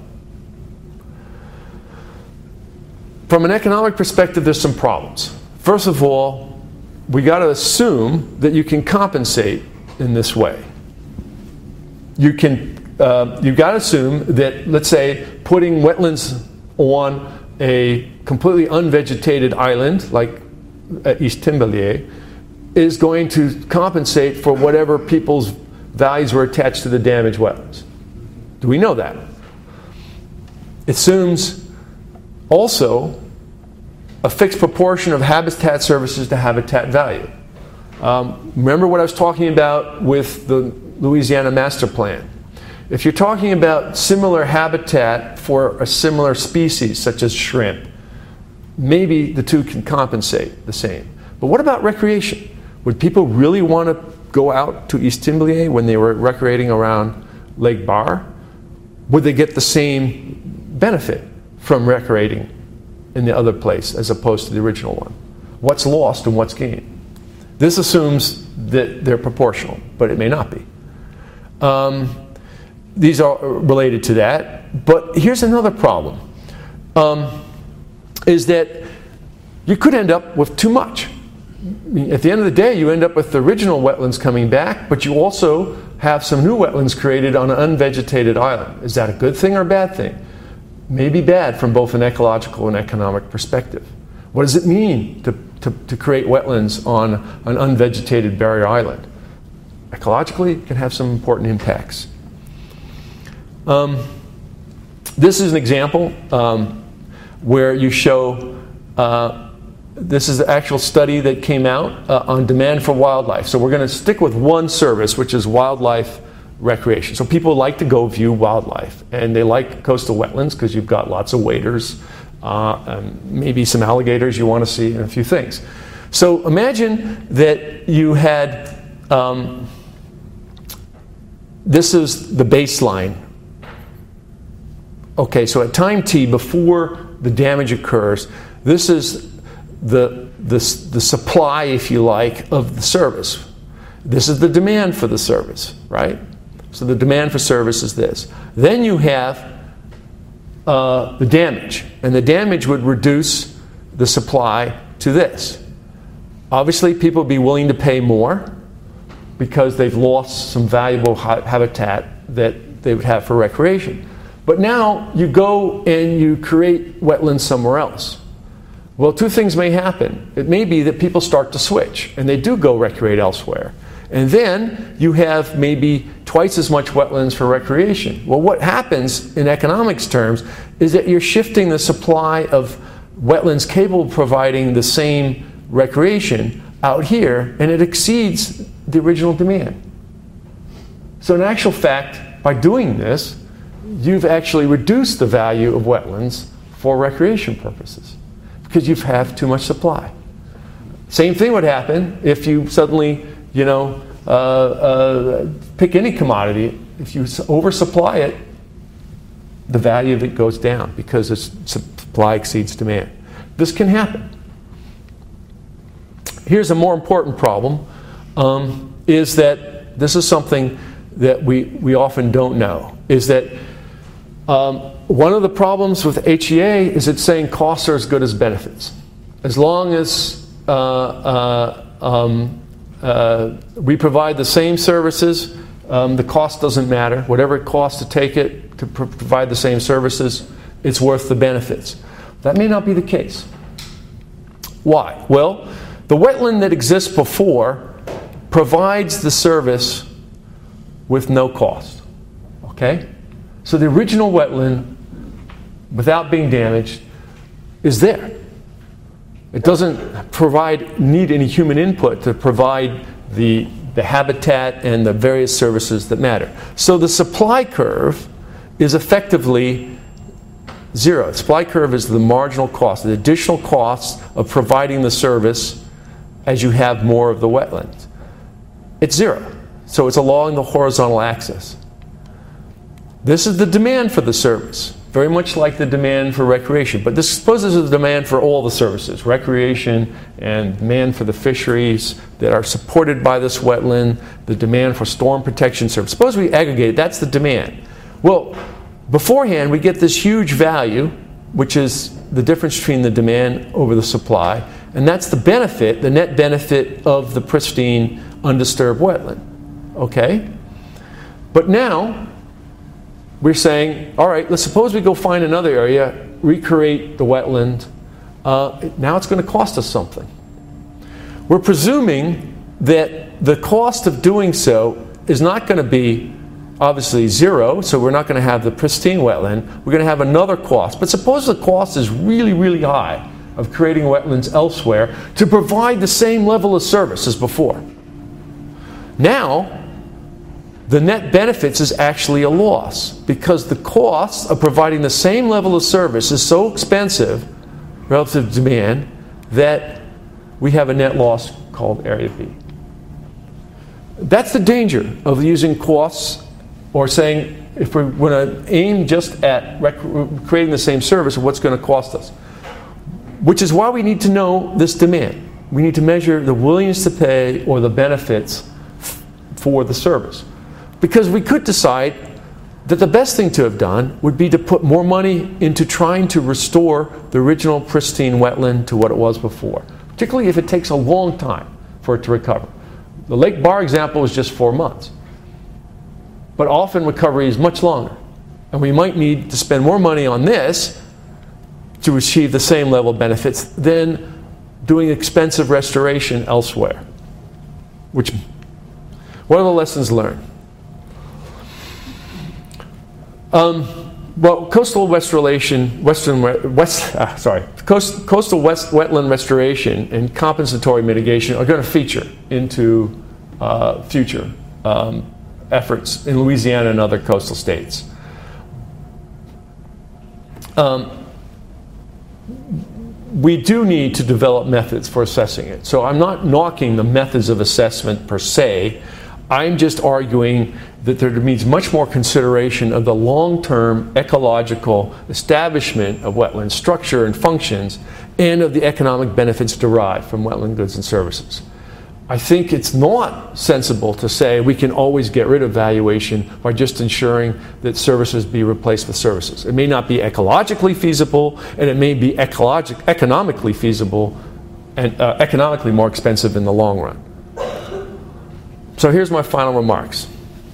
from an economic perspective, there's some problems. First of all, we got to assume that you can compensate in this way. You've got to assume that, let's say, putting wetlands on a completely unvegetated island like East Timbalier is going to compensate for whatever people's values were attached to the damaged wetlands. Do we know that? It assumes also a fixed proportion of habitat services to habitat value. Remember what I was talking about with the Louisiana Master Plan. If you're talking about similar habitat for a similar species, such as shrimp, maybe the two can compensate the same. But what about recreation? Would people really want to go out to East Timbalier when they were recreating around Lake Barre? Would they get the same benefit from recreating in the other place as opposed to the original one? What's lost and what's gained? This assumes that they're proportional, but it may not be. These are related to that. But here's another problem, is that you could end up with too much. I mean, at the end of the day, you end up with the original wetlands coming back, but you also have some new wetlands created on an unvegetated island. Is that a good thing or a bad thing? Maybe bad from both an ecological and economic perspective. What does it mean to create wetlands on an unvegetated barrier island? Ecologically, it can have some important impacts. This is an example where you show, this is the actual study that came out on demand for wildlife. So we're going to stick with one service, which is wildlife recreation. So people like to go view wildlife, and they like coastal wetlands because you've got lots of waders, maybe some alligators you want to see, and a few things. So imagine that you had, this is the baseline. Okay, so at time t, before the damage occurs, this is the supply, if you like, of the service. This is the demand for the service, right? So the demand for service is this. Then you have the damage, and the damage would reduce the supply to this. Obviously, people would be willing to pay more because they've lost some valuable habitat that they would have for recreation. But now you go and you create wetlands somewhere else. Well, two things may happen. It may be that people start to switch, and they do go recreate elsewhere. And then you have maybe twice as much wetlands for recreation. Well, what happens in economics terms is that you're shifting the supply of wetlands capable of providing the same recreation out here, and it exceeds the original demand. So in actual fact, by doing this, you've actually reduced the value of wetlands for recreation purposes because you have too much supply. Same thing would happen if you suddenly, pick any commodity. If you oversupply it, the value of it goes down because its supply exceeds demand. This can happen. Here's a more important problem, is that this is something that we often don't know, is that one of the problems with HEA is it's saying costs are as good as benefits. As long as we provide the same services, the cost doesn't matter. Whatever it costs to take it, to provide the same services, it's worth the benefits. That may not be the case. Why? Well, the wetland that exists before provides the service with no cost. Okay? So the original wetland, without being damaged, is there. It doesn't need any human input to provide the habitat and the various services that matter. So the supply curve is effectively zero. The supply curve is the marginal cost, the additional costs of providing the service as you have more of the wetlands. It's zero. So it's along the horizontal axis. This is the demand for the service. very much like the demand for recreation. But suppose this is a demand for all the services, recreation and demand for the fisheries that are supported by this wetland, the demand for storm protection service. Suppose we aggregate it, that's the demand. Well, beforehand we get this huge value, which is the difference between the demand over the supply, and that's the benefit, the net benefit of the pristine, undisturbed wetland. Okay? But now, we're saying, all right, let's suppose we go find another area, recreate the wetland. Now it's going to cost us something. We're presuming that the cost of doing so is not going to be obviously zero, so we're not going to have the pristine wetland. We're going to have another cost. But suppose the cost is really, really high of creating wetlands elsewhere to provide the same level of service as before. Now, the net benefits is actually a loss because the cost of providing the same level of service is so expensive relative to demand that we have a net loss called area B. That's the danger of using costs or saying if we're going to aim just at creating the same service, what's going to cost us. Which is why we need to know this demand. We need to measure the willingness to pay or the benefits for the service. Because we could decide that the best thing to have done would be to put more money into trying to restore the original pristine wetland to what it was before, particularly if it takes a long time for it to recover. The Lake Bar example is just 4 months. But often recovery is much longer. And we might need to spend more money on this to achieve the same level of benefits than doing expensive restoration elsewhere. What are the lessons learned? Well, coastal wetland restoration and compensatory mitigation are going to feature into future efforts in Louisiana and other coastal states. We do need to develop methods for assessing it. So I'm not knocking the methods of assessment per se. I'm just arguing that there needs much more consideration of the long-term ecological establishment of wetland structure and functions and of the economic benefits derived from wetland goods and services. I think it's not sensible to say we can always get rid of valuation by just ensuring that services be replaced with services. It may not be ecologically feasible, and it may be economically feasible and economically more expensive in the long run. So here's my final remarks.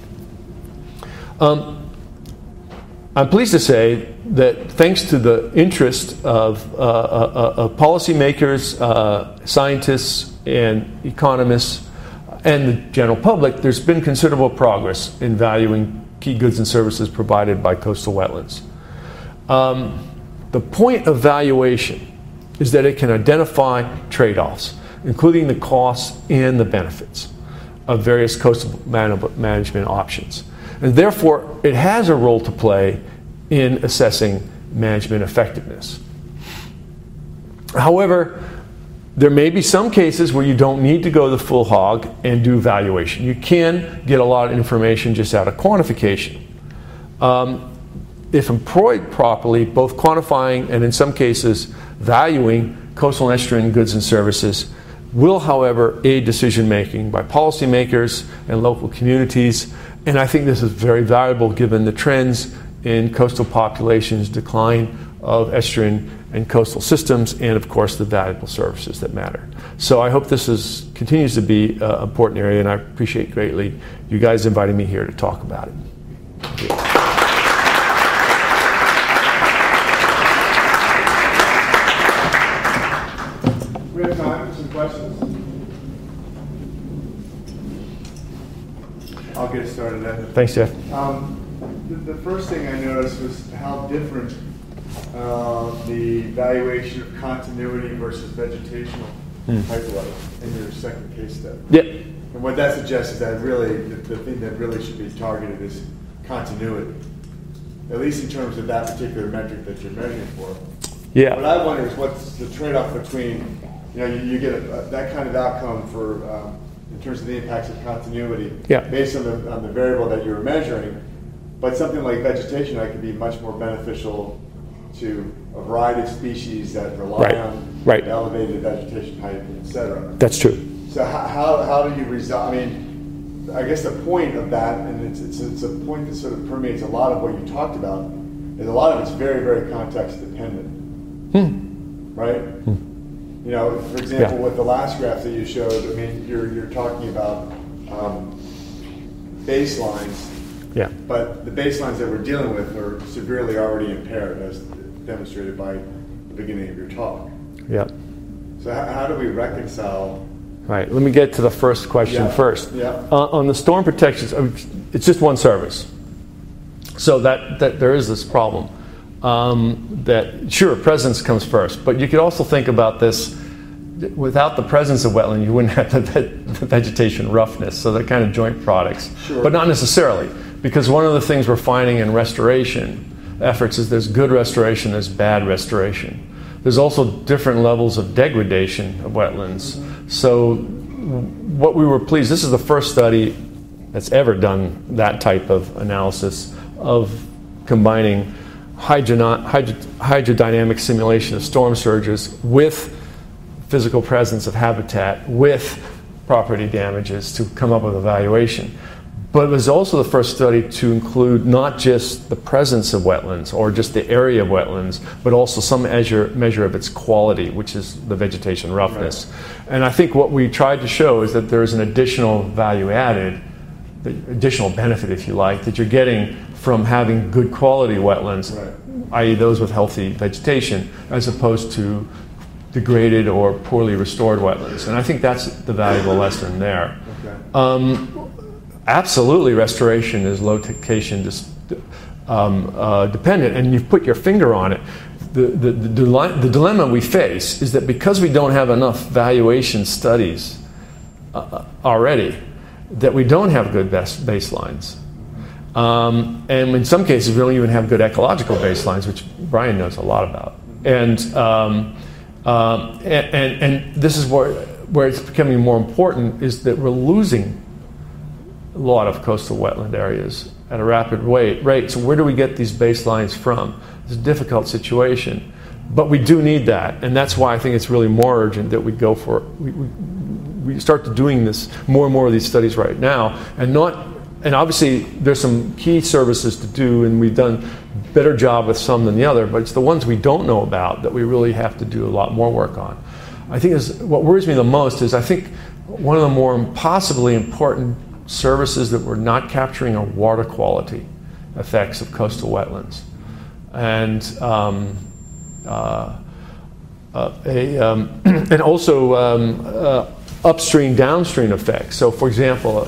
I'm pleased to say that thanks to the interest of policymakers, scientists, and economists, and the general public, there's been considerable progress in valuing key goods and services provided by coastal wetlands. The point of valuation is that it can identify trade-offs, including the costs and the benefits of various coastal management options. And therefore, it has a role to play in assessing management effectiveness. However, there may be some cases where you don't need to go the full hog and do valuation. You can get a lot of information just out of quantification. If employed properly, both quantifying and in some cases valuing coastal and estuarine goods and services will, however, aid decision making by policymakers and local communities. And I think this is very valuable given the trends in coastal populations, decline of estuarine and coastal systems, and of course the valuable services that matter. So I hope this continues to be an important area, and I appreciate greatly you guys inviting me here to talk about it. Thank you.
We have time for some questions. I'll get started then.
Thanks, Jeff.
The first thing I noticed was how different the valuation of continuity versus vegetational type level in your second case study.
Yep.
And what that suggests is that really the thing that really should be targeted is continuity, at least in terms of that particular metric that you're measuring for.
Yeah.
What I wonder is what's the trade-off between, you get that kind of outcome for in terms of the impacts of continuity based on the variable that you're measuring, But something like vegetation could be much more beneficial to a variety of species that rely on elevated vegetation height, etc.
That's true.
So how do you resolve? I mean, I guess the point of that, and it's a point that sort of permeates a lot of what you talked about, is a lot of it's very, very context dependent, right? You know, for example, with the last graph that you showed, I mean, you're talking about baselines. Yeah. But the baselines that we're dealing with are severely already impaired, as demonstrated by the beginning of your talk. Yeah. So how do we reconcile?
Right. Let me get to the first question first. Yeah. On the storm protections, it's just one service. So that there is this problem. That sure, presence comes first, but you could also think about this. Without the presence of wetland, you wouldn't have the vegetation roughness. So they're kind of joint products, but not necessarily. Because one of the things we're finding in restoration efforts is there's good restoration, there's bad restoration. There's also different levels of degradation of wetlands. So what we were pleased, this is the first study that's ever done that type of analysis of combining hydrodynamic simulation of storm surges with physical presence of habitat with property damages to come up with a valuation. But it was also the first study to include not just the presence of wetlands or just the area of wetlands, but also some measure of its quality, which is the vegetation roughness. Right. And I think what we tried to show is that there is an additional value added, the additional benefit, if you like, that you're getting from having good quality wetlands, i.e. those with healthy vegetation, as opposed to degraded or poorly restored wetlands. And I think that's the valuable lesson there. Okay. Absolutely, restoration is location dependent, and you've put your finger on it. The dilemma we face is that because we don't have enough valuation studies already, that we don't have good baselines. And in some cases, we don't even have good ecological baselines, which Brian knows a lot about. And this is where it's becoming more important, is that we're losing a lot of coastal wetland areas at a rapid rate. So where do we get these baselines from? It's a difficult situation, but we do need that, and that's why I think it's really more urgent that we go for it. We start doing this more and more of these studies right now, and obviously there's some key services to do, and we've done a better job with some than the other, but it's the ones we don't know about that we really have to do a lot more work on. I think what worries me the most is I think one of the more possibly important services that we're not capturing are water quality effects of coastal wetlands, and and also upstream downstream effects. So, for example,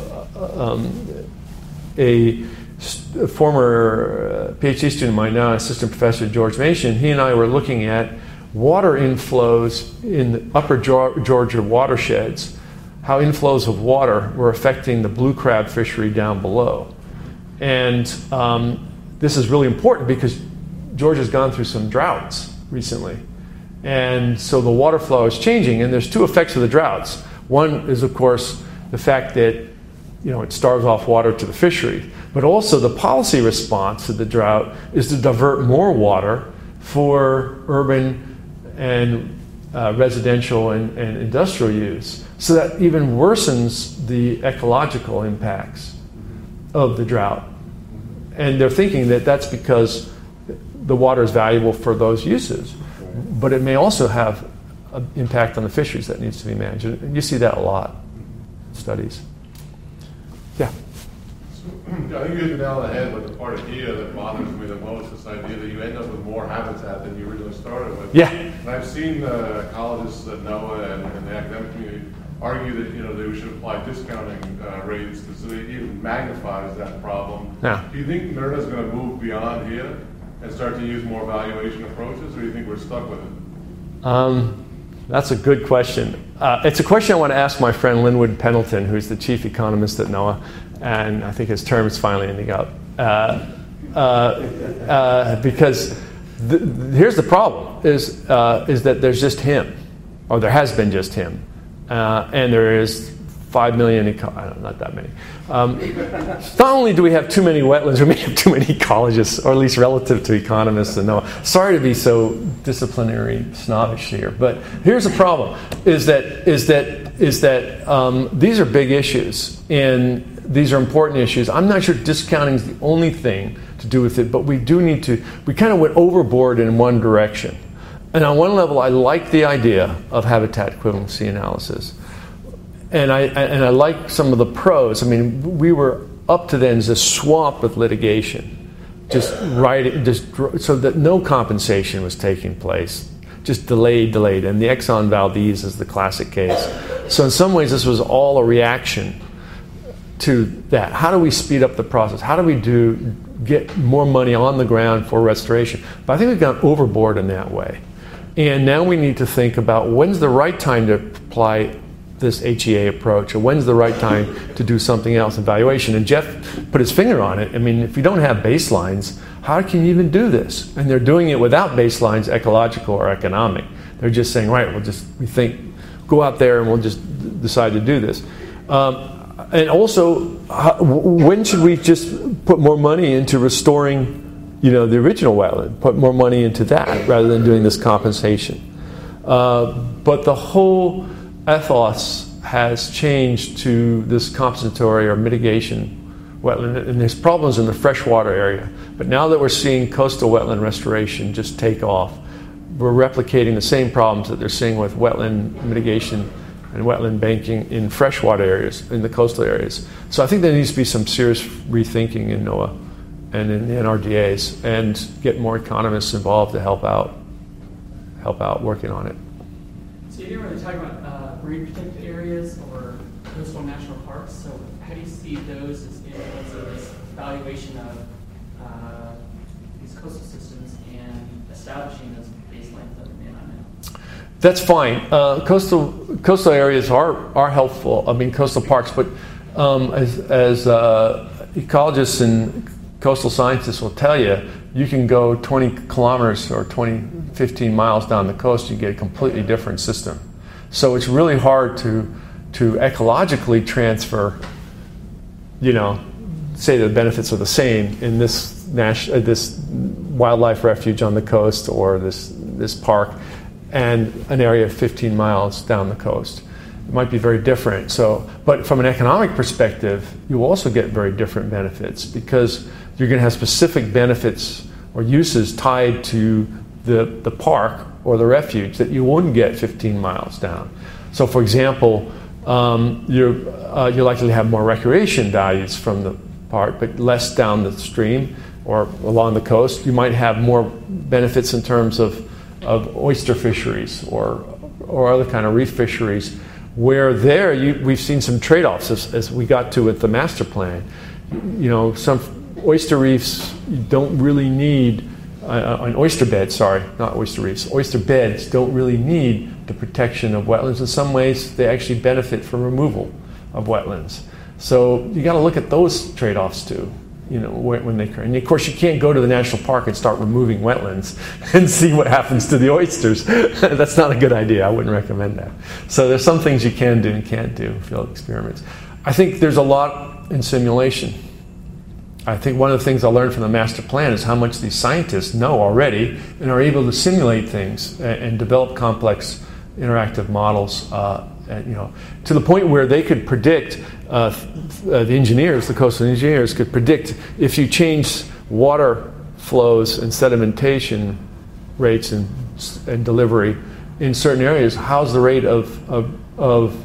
a former PhD student of mine, now assistant professor George Mason, he and I were looking at water inflows in the upper Georgia watersheds, how inflows of water were affecting the blue crab fishery down below. And this is really important because Georgia's gone through some droughts recently. And so the water flow is changing, and there's two effects of the droughts. One is, of course, the fact that it starves off water to the fishery, but also the policy response to the drought is to divert more water for urban and residential and industrial use. So that even worsens the ecological impacts of the drought. And they're thinking that that's because the water is valuable for those uses. But it may also have an impact on the fisheries that needs to be managed. And you see that a lot in studies. Yeah?
I think you hit the nail on the head with the part here that bothers me the most, this idea that you end up with more habitat than you originally started with.
Yeah.
And I've seen ecologists at NOAA and the academic community argue that they should apply discounting rates so that it even magnifies that problem. Yeah. Do you think NERDA is going to move beyond here and start to use more valuation approaches, or do you think we're stuck with it?
That's a good question. It's a question I want to ask my friend Linwood Pendleton, who's the chief economist at NOAA, and I think his term is finally ending up. Because here's the problem, is that there's just him, or there has been just him. And there is 5 million, not that many. Not only do we have too many wetlands, we may have too many ecologists, or at least relative to economists and NOAA. Sorry to be so disciplinary snobbish here, but here's the problem: is that these are big issues and these are important issues. I'm not sure discounting is the only thing to do with it, but we do need to. We kind of went overboard in one direction, and on one level, I like the idea of habitat equivalency analysis. And I like some of the pros. I mean, we were up to then just swamped with litigation, just so that no compensation was taking place, just delayed. And the Exxon Valdez is the classic case. So in some ways, this was all a reaction to that. How do we speed up the process? How do we get more money on the ground for restoration? But I think we've gone overboard in that way. And now we need to think about when's the right time to apply this HEA approach, or when's the right time to do something else, evaluation. And Jeff put his finger on it. I mean, if you don't have baselines, how can you even do this? And they're doing it without baselines, ecological or economic. They're just saying, right, go out there and we'll just decide to do this. And also, when should we just put more money into restoring, the original wetland, put more money into that rather than doing this compensation? But the whole ethos has changed to this compensatory or mitigation wetland, and there's problems in the freshwater area. But now that we're seeing coastal wetland restoration just take off, we're replicating the same problems that they're seeing with wetland mitigation and wetland banking in freshwater areas, in the coastal areas. So I think there needs to be some serious rethinking in NOAA and in the NRDAs, and get more economists involved to help out working on it.
So you didn't really talk about marine protected areas or coastal national parks. So how do you see those as influence of this evaluation of these coastal systems and establishing those baselines that we may not know?
That's fine. Coastal areas are helpful. I mean, coastal parks, but as ecologists and coastal scientists will tell you, you can go 20 kilometers or 15 miles down the coast, you get a completely different system. So it's really hard to ecologically transfer, say the benefits are the same in this wildlife refuge on the coast or this park and an area of 15 miles down the coast. It might be very different. But from an economic perspective, you also get very different benefits because you're going to have specific benefits or uses tied to the park or the refuge that you wouldn't get 15 miles down. So for example, you're likely to have more recreation values from the park, but less down the stream or along the coast. You might have more benefits in terms of oyster fisheries or other kind of reef fisheries, where we've seen some trade-offs as we got to with the master plan. Some oyster reefs don't really need oyster beds don't really need the protection of wetlands. In some ways, they actually benefit from removal of wetlands. So you got to look at those trade-offs too, when they occur. And of course, you can't go to the national park and start removing wetlands and see what happens to the oysters. That's not a good idea. I wouldn't recommend that. So there's some things you can do and can't do, field experiments. I think there's a lot in simulation. I think one of the things I learned from the master plan is how much these scientists know already and are able to simulate things and develop complex interactive models, to the point where they could predict, the coastal engineers could predict if you change water flows and sedimentation rates and delivery in certain areas, how's the rate of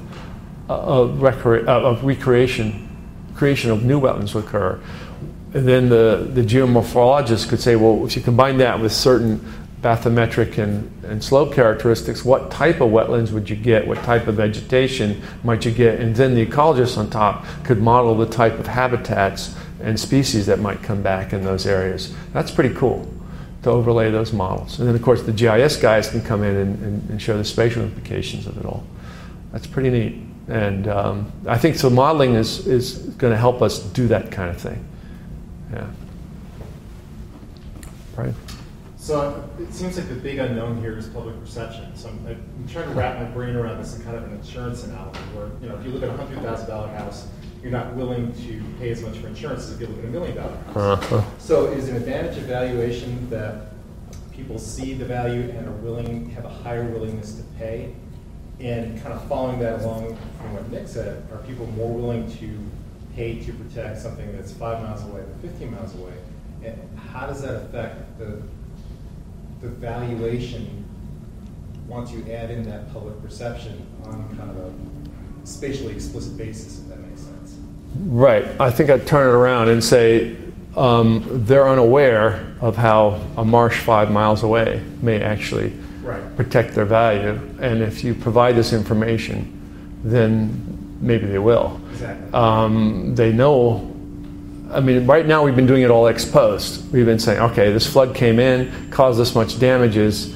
creation of new wetlands will occur. And then the geomorphologists could say, well, if you combine that with certain bathymetric and slope characteristics, what type of wetlands would you get? What type of vegetation might you get? And then the ecologists on top could model the type of habitats and species that might come back in those areas. That's pretty cool to overlay those models. And then, of course, the GIS guys can come in and show the spatial implications of it all. That's pretty neat. And I think so modeling is going to help us do that kind of thing. Yeah. Right.
So So it seems like the big unknown here is public perception. So I'm trying to wrap my brain around this in kind of an insurance analogy where, if you look at a $100,000 house, you're not willing to pay as much for insurance as if you look at $1 million house. So is an advantage of valuation that people see the value and have a higher willingness to pay? And kind of following that along from what Nick said, are people more willing to pay to protect something that's 5 miles away than 15 miles away? And how does that affect the valuation once you add in that public perception on kind of a spatially explicit basis, if that makes sense?
Right. I think I'd turn it around and say they're unaware of how a marsh 5 miles away may actually protect their value. And if you provide this information, then maybe they will.
Exactly.
They know. I mean, right now we've been doing it all ex post. We've been saying, okay, this flood came in, caused this much damages.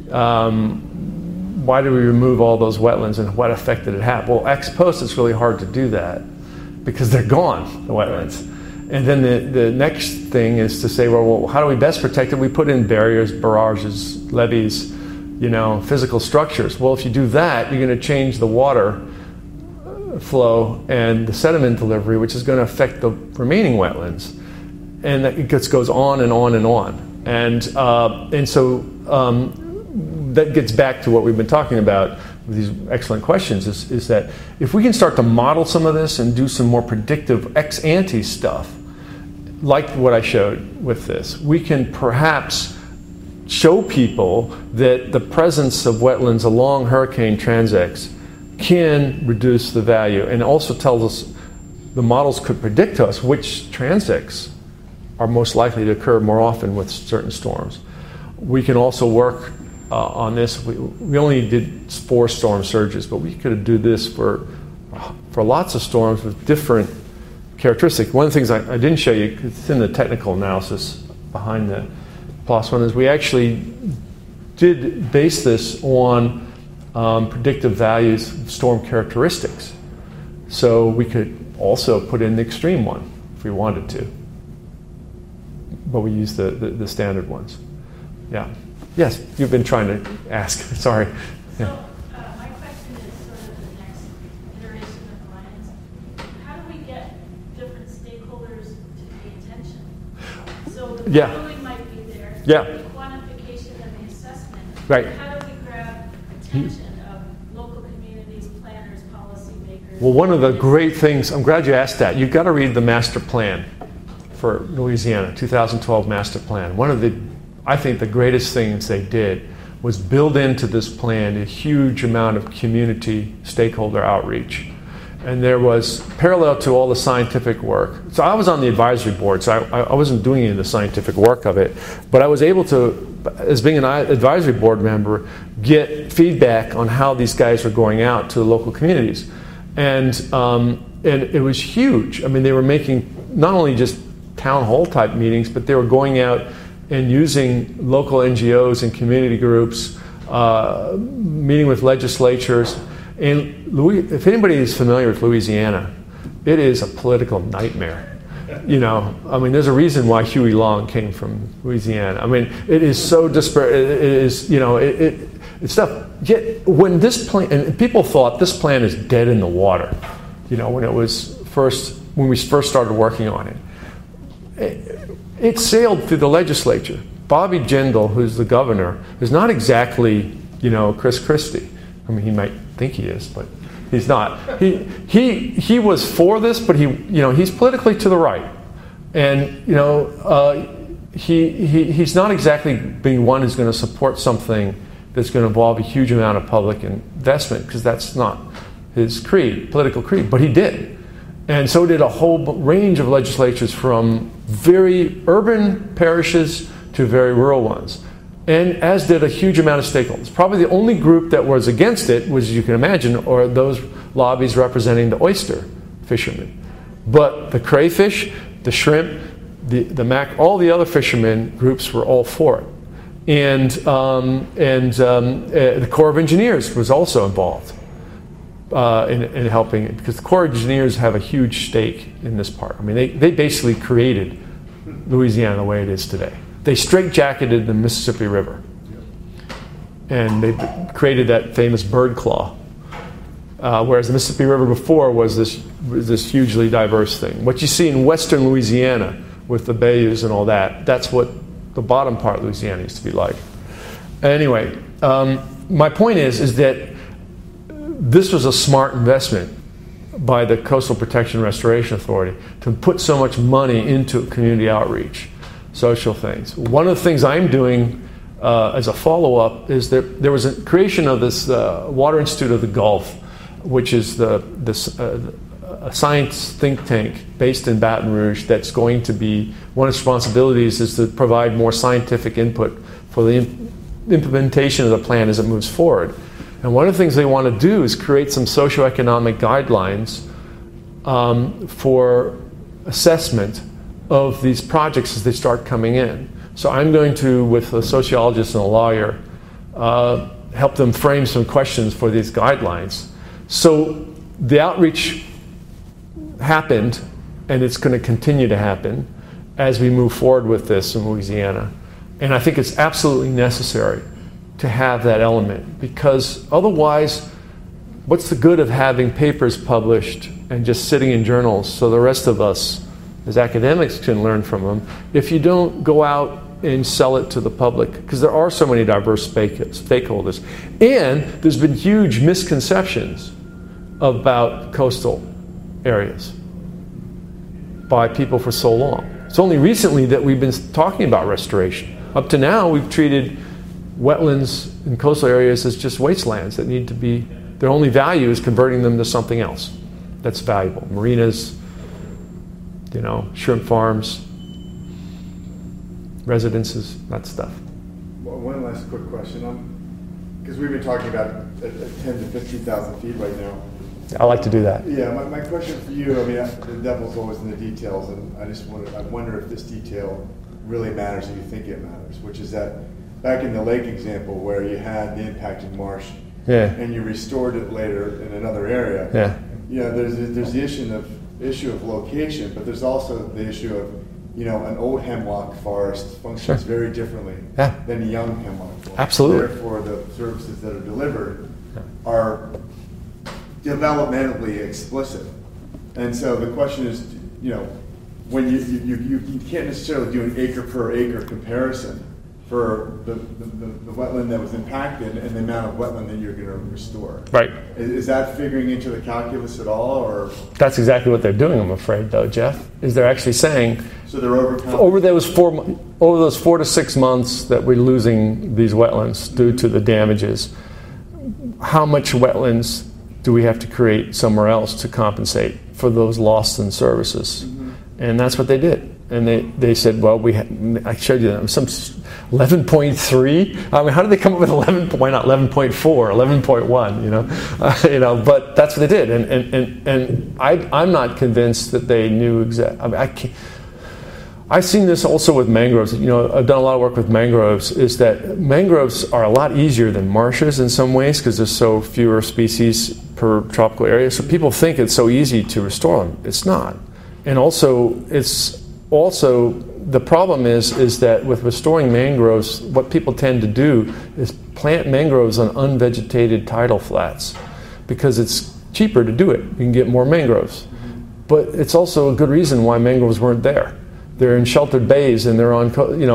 Why did we remove all those wetlands and what effect did it have? Well, ex post, it's really hard to do that because they're gone, the wetlands. And then the next thing is to say, well, how do we best protect it? We put in barriers, barrages, levees, physical structures. Well, if you do that, you're going to change the water flow and the sediment delivery, which is going to affect the remaining wetlands, and it just goes on and on and on. And so that gets back to what we've been talking about with these excellent questions. Is that if we can start to model some of this and do some more predictive ex ante stuff, like what I showed with this, we can perhaps show people that the presence of wetlands along hurricane transects can reduce the value, and also tells us the models could predict to us which transects are most likely to occur more often with certain storms. We can also work on this. We only did 4 storm surges, but we could do this for lots of storms with different characteristics. One of the things I didn't show you, it's in the technical analysis behind the PLOS one, is we actually did base this on predictive values of storm characteristics. So we could also put in the extreme one if we wanted to. But we used the standard ones. Yeah. Yes, you've been trying to ask. Sorry. Yeah.
So my question is sort of the next iteration of Alliance. How do we get different stakeholders to pay attention? So the modeling might be there.
Yeah.
The quantification and the assessment.
Right.
How do we grab attention?
Well, one of the great things, I'm glad you asked that. You've got to read the master plan for Louisiana, 2012 master plan. One of the, I think the greatest things they did was build into this plan a huge amount of community stakeholder outreach. And there was, parallel to all the scientific work, so I was on the advisory board, so I wasn't doing any of the scientific work of it, but I was able to, as being an advisory board member, get feedback on how these guys were going out to the local communities. And it was huge. I mean, they were making not only just town hall type meetings, but they were going out and using local NGOs and community groups, meeting with legislatures. And if anybody is familiar with Louisiana, it is a political nightmare. I mean, there's a reason why Huey Long came from Louisiana. I mean, it is so disparate. It is, it's tough. Yet when this plan, and people thought this plan is dead in the water, when we first started working on it. It sailed through the legislature. Bobby Jindal, who's the governor, is not exactly, Chris Christie. I mean, he might think he is, but he's not. He was for this, but he's politically to the right, and he's not exactly being one who's going to support something that's going to involve a huge amount of public investment, because that's not his political creed. But he did, and so did a whole range of legislatures, from very urban parishes to very rural ones. And as did a huge amount of stakeholders. Probably the only group that was against it was, as you can imagine, or those lobbies representing the oyster fishermen. But the crayfish, the shrimp, the mac, all the other fishermen groups were all for it. And the Corps of Engineers was also involved in helping it, because the Corps of Engineers have a huge stake in this part. I mean, they basically created Louisiana the way it is today. they straitjacketed the Mississippi River. And they created that famous bird claw. Whereas the Mississippi River before was this hugely diverse thing. What you see in western Louisiana with the bayous and all that, that's what the bottom part of Louisiana used to be like. Anyway, my point is that this was a smart investment by the Coastal Protection Restoration Authority to put so much money into community outreach, social things. One of the things I'm doing as a follow-up is that there was a creation of this Water Institute of the Gulf, which is a science think tank based in Baton Rouge that's going to be, one of its responsibilities is to provide more scientific input for the implementation of the plan as it moves forward. And one of the things they want to do is create some socioeconomic guidelines for assessment of these projects as they start coming in. So I'm going to, with a sociologist and a lawyer, help them frame some questions for these guidelines. So the outreach happened, and it's going to continue to happen as we move forward with this in Louisiana. And I think it's absolutely necessary to have that element, because otherwise, what's the good of having papers published and just sitting in journals so the rest of us as academics can learn from them if you don't go out and sell it to the public? Because there are so many diverse stakeholders. And there's been huge misconceptions about coastal areas by people for so long. It's only recently that we've been talking about restoration. Up to now, we've treated wetlands in coastal areas as just wastelands that need to be, their only value is converting them to something else that's valuable. Marinas, shrimp farms, residences, that stuff.
Well, one last quick question. Because we've been talking about 10 to 15,000 feet right now.
I like to do that.
Yeah, my question for you, the devil's always in the details, and I wonder if this detail really matters if you think it matters, which is that back in the lake example where you had the impacted marsh and you restored it later in another area, there's the issue of location, but there's also the issue of, an old hemlock forest functions very differently than a young hemlock forest.
Absolutely.
Therefore, the services that are delivered are developmentally explicit. And so the question is, when you can't necessarily do an acre per acre comparison for the wetland that was impacted and the amount of wetland that you're going to restore.
Right.
Is that figuring into the calculus at all, or?
That's exactly what they're doing, I'm afraid, though, Jeff. Is they're actually saying,
so they're
over those 4 to 6 months that we're losing these wetlands due to the damages, how much wetlands do we have to create somewhere else to compensate for those lost in services? Mm-hmm. And that's what they did. And they said, well, I showed you them, some 11.3. I mean, how did they come up with 11? Why not 11.4, 11.1? But that's what they did. And I'm not convinced that they knew exactly. I mean, I've seen this also with mangroves. I've done a lot of work with mangroves. Is that mangroves are a lot easier than marshes in some ways because there's so fewer species per tropical area. So people think it's so easy to restore them. It's not. And also, the problem is that with restoring mangroves, what people tend to do is plant mangroves on unvegetated tidal flats because it's cheaper to do it. You can get more mangroves. But it's also a good reason why mangroves weren't there. They're in sheltered bays and they're on,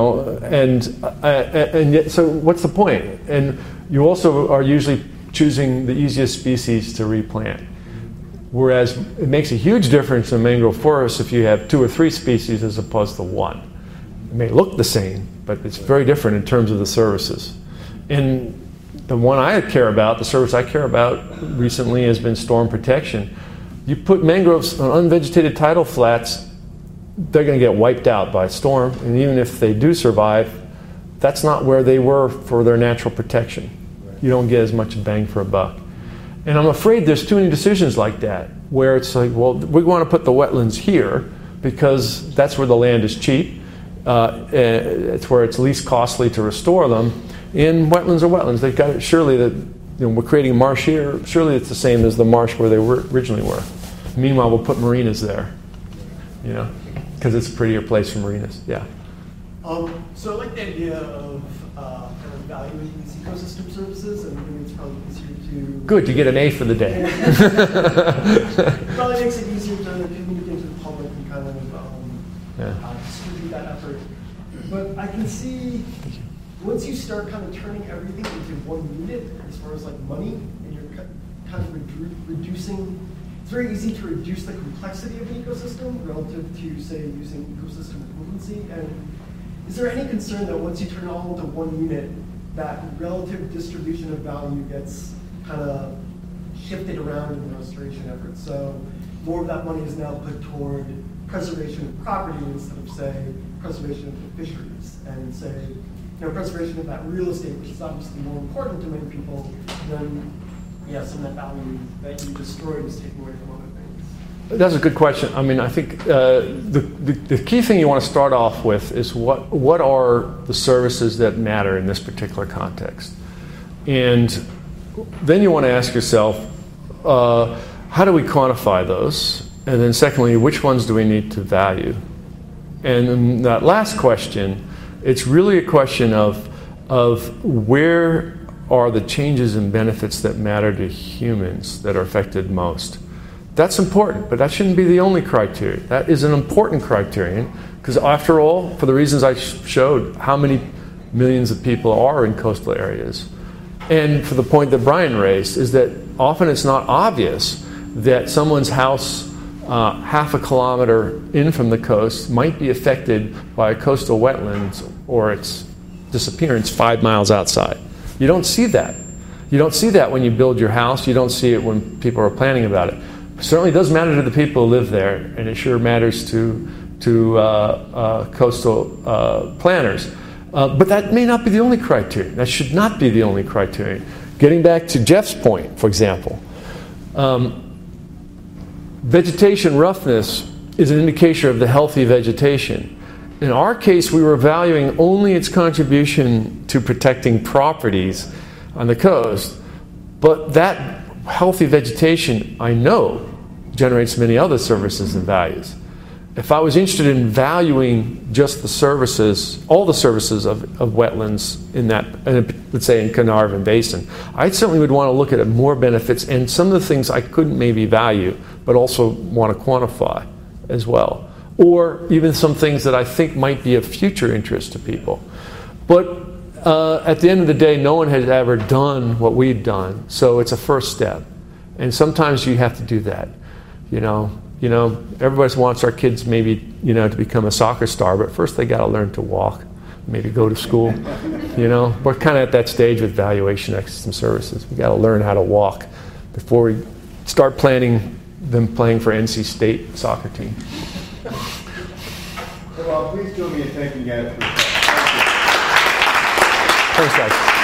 and yet, so what's the point? And you also are usually choosing the easiest species to replant. Whereas it makes a huge difference in mangrove forests if you have 2 or 3 species as opposed to 1. It may look the same, but it's very different in terms of the services. And the one I care about, the service I care about recently has been storm protection. You put mangroves on unvegetated tidal flats, they're going to get wiped out by storm. And even if they do survive, that's not where they were for their natural protection. You don't get as much bang for a buck. And I'm afraid there's too many decisions like that, where it's like, well, we want to put the wetlands here because that's where the land is cheap. It's where it's least costly to restore them. And wetlands are wetlands. They've got it. Surely that we're creating a marsh here. Surely it's the same as the marsh where they originally were. Meanwhile, we'll put marinas there, because it's a prettier place for marinas. Yeah.
So I like the idea of kind of valuing these ecosystem services, and maybe it's probably easier to...
Good, you get an A for the day.
It probably makes it easier to communicate to the public and kind of distribute that effort. But I can see once you start kind of turning everything into one unit, as far as like money, and you're kind of reducing, it's very easy to reduce the complexity of the ecosystem relative to, say, using ecosystem equivalency. And is there any concern that once you turn it all into one unit, that relative distribution of value gets kind of shifted around in the restoration effort? So more of that money is now put toward preservation of property instead of, say, preservation of the fisheries, and say, preservation of that real estate, which is obviously more important to many people than, some of that value that you destroyed is taken away from other things.
That's a good question. I mean, I think the key thing you want to start off with is what are the services that matter in this particular context? And then you want to ask yourself, how do we quantify those? And then secondly, which ones do we need to value? And in that last question, it's really a question of where are the changes and benefits that matter to humans that are affected most. That's important, but that shouldn't be the only criteria. That is an important criterion, because after all, for the reasons I showed, how many millions of people are in coastal areas. And for the point that Brian raised, is that often it's not obvious that someone's house half a kilometer in from the coast might be affected by a coastal wetlands or its disappearance 5 miles outside. You don't see that. You don't see that when you build your house. You don't see it when people are planning about it. It certainly does matter to the people who live there, and it sure matters to coastal planners. But that may not be the only criterion. That should not be the only criterion. Getting back to Jeff's point, for example, vegetation roughness is an indication of the healthy vegetation. In our case, we were valuing only its contribution to protecting properties on the coast, but that healthy vegetation, I know, generates many other services and values. If I was interested in valuing just the services, all the services of wetlands in that, let's say in Carnarvon Basin, I certainly would want to look at more benefits and some of the things I couldn't maybe value, but also want to quantify as well. Or even some things that I think might be of future interest to people. But at the end of the day, no one has ever done what we've done, so it's a first step. And sometimes you have to do that. Everybody wants our kids maybe, to become a soccer star, but first they got to learn to walk, maybe go to school. We're kind of at that stage with valuation ecosystem services. We got to learn how to walk before we start planning them playing for NC State soccer team.
Well, please join me in thanking Ed.
Thanks, guys.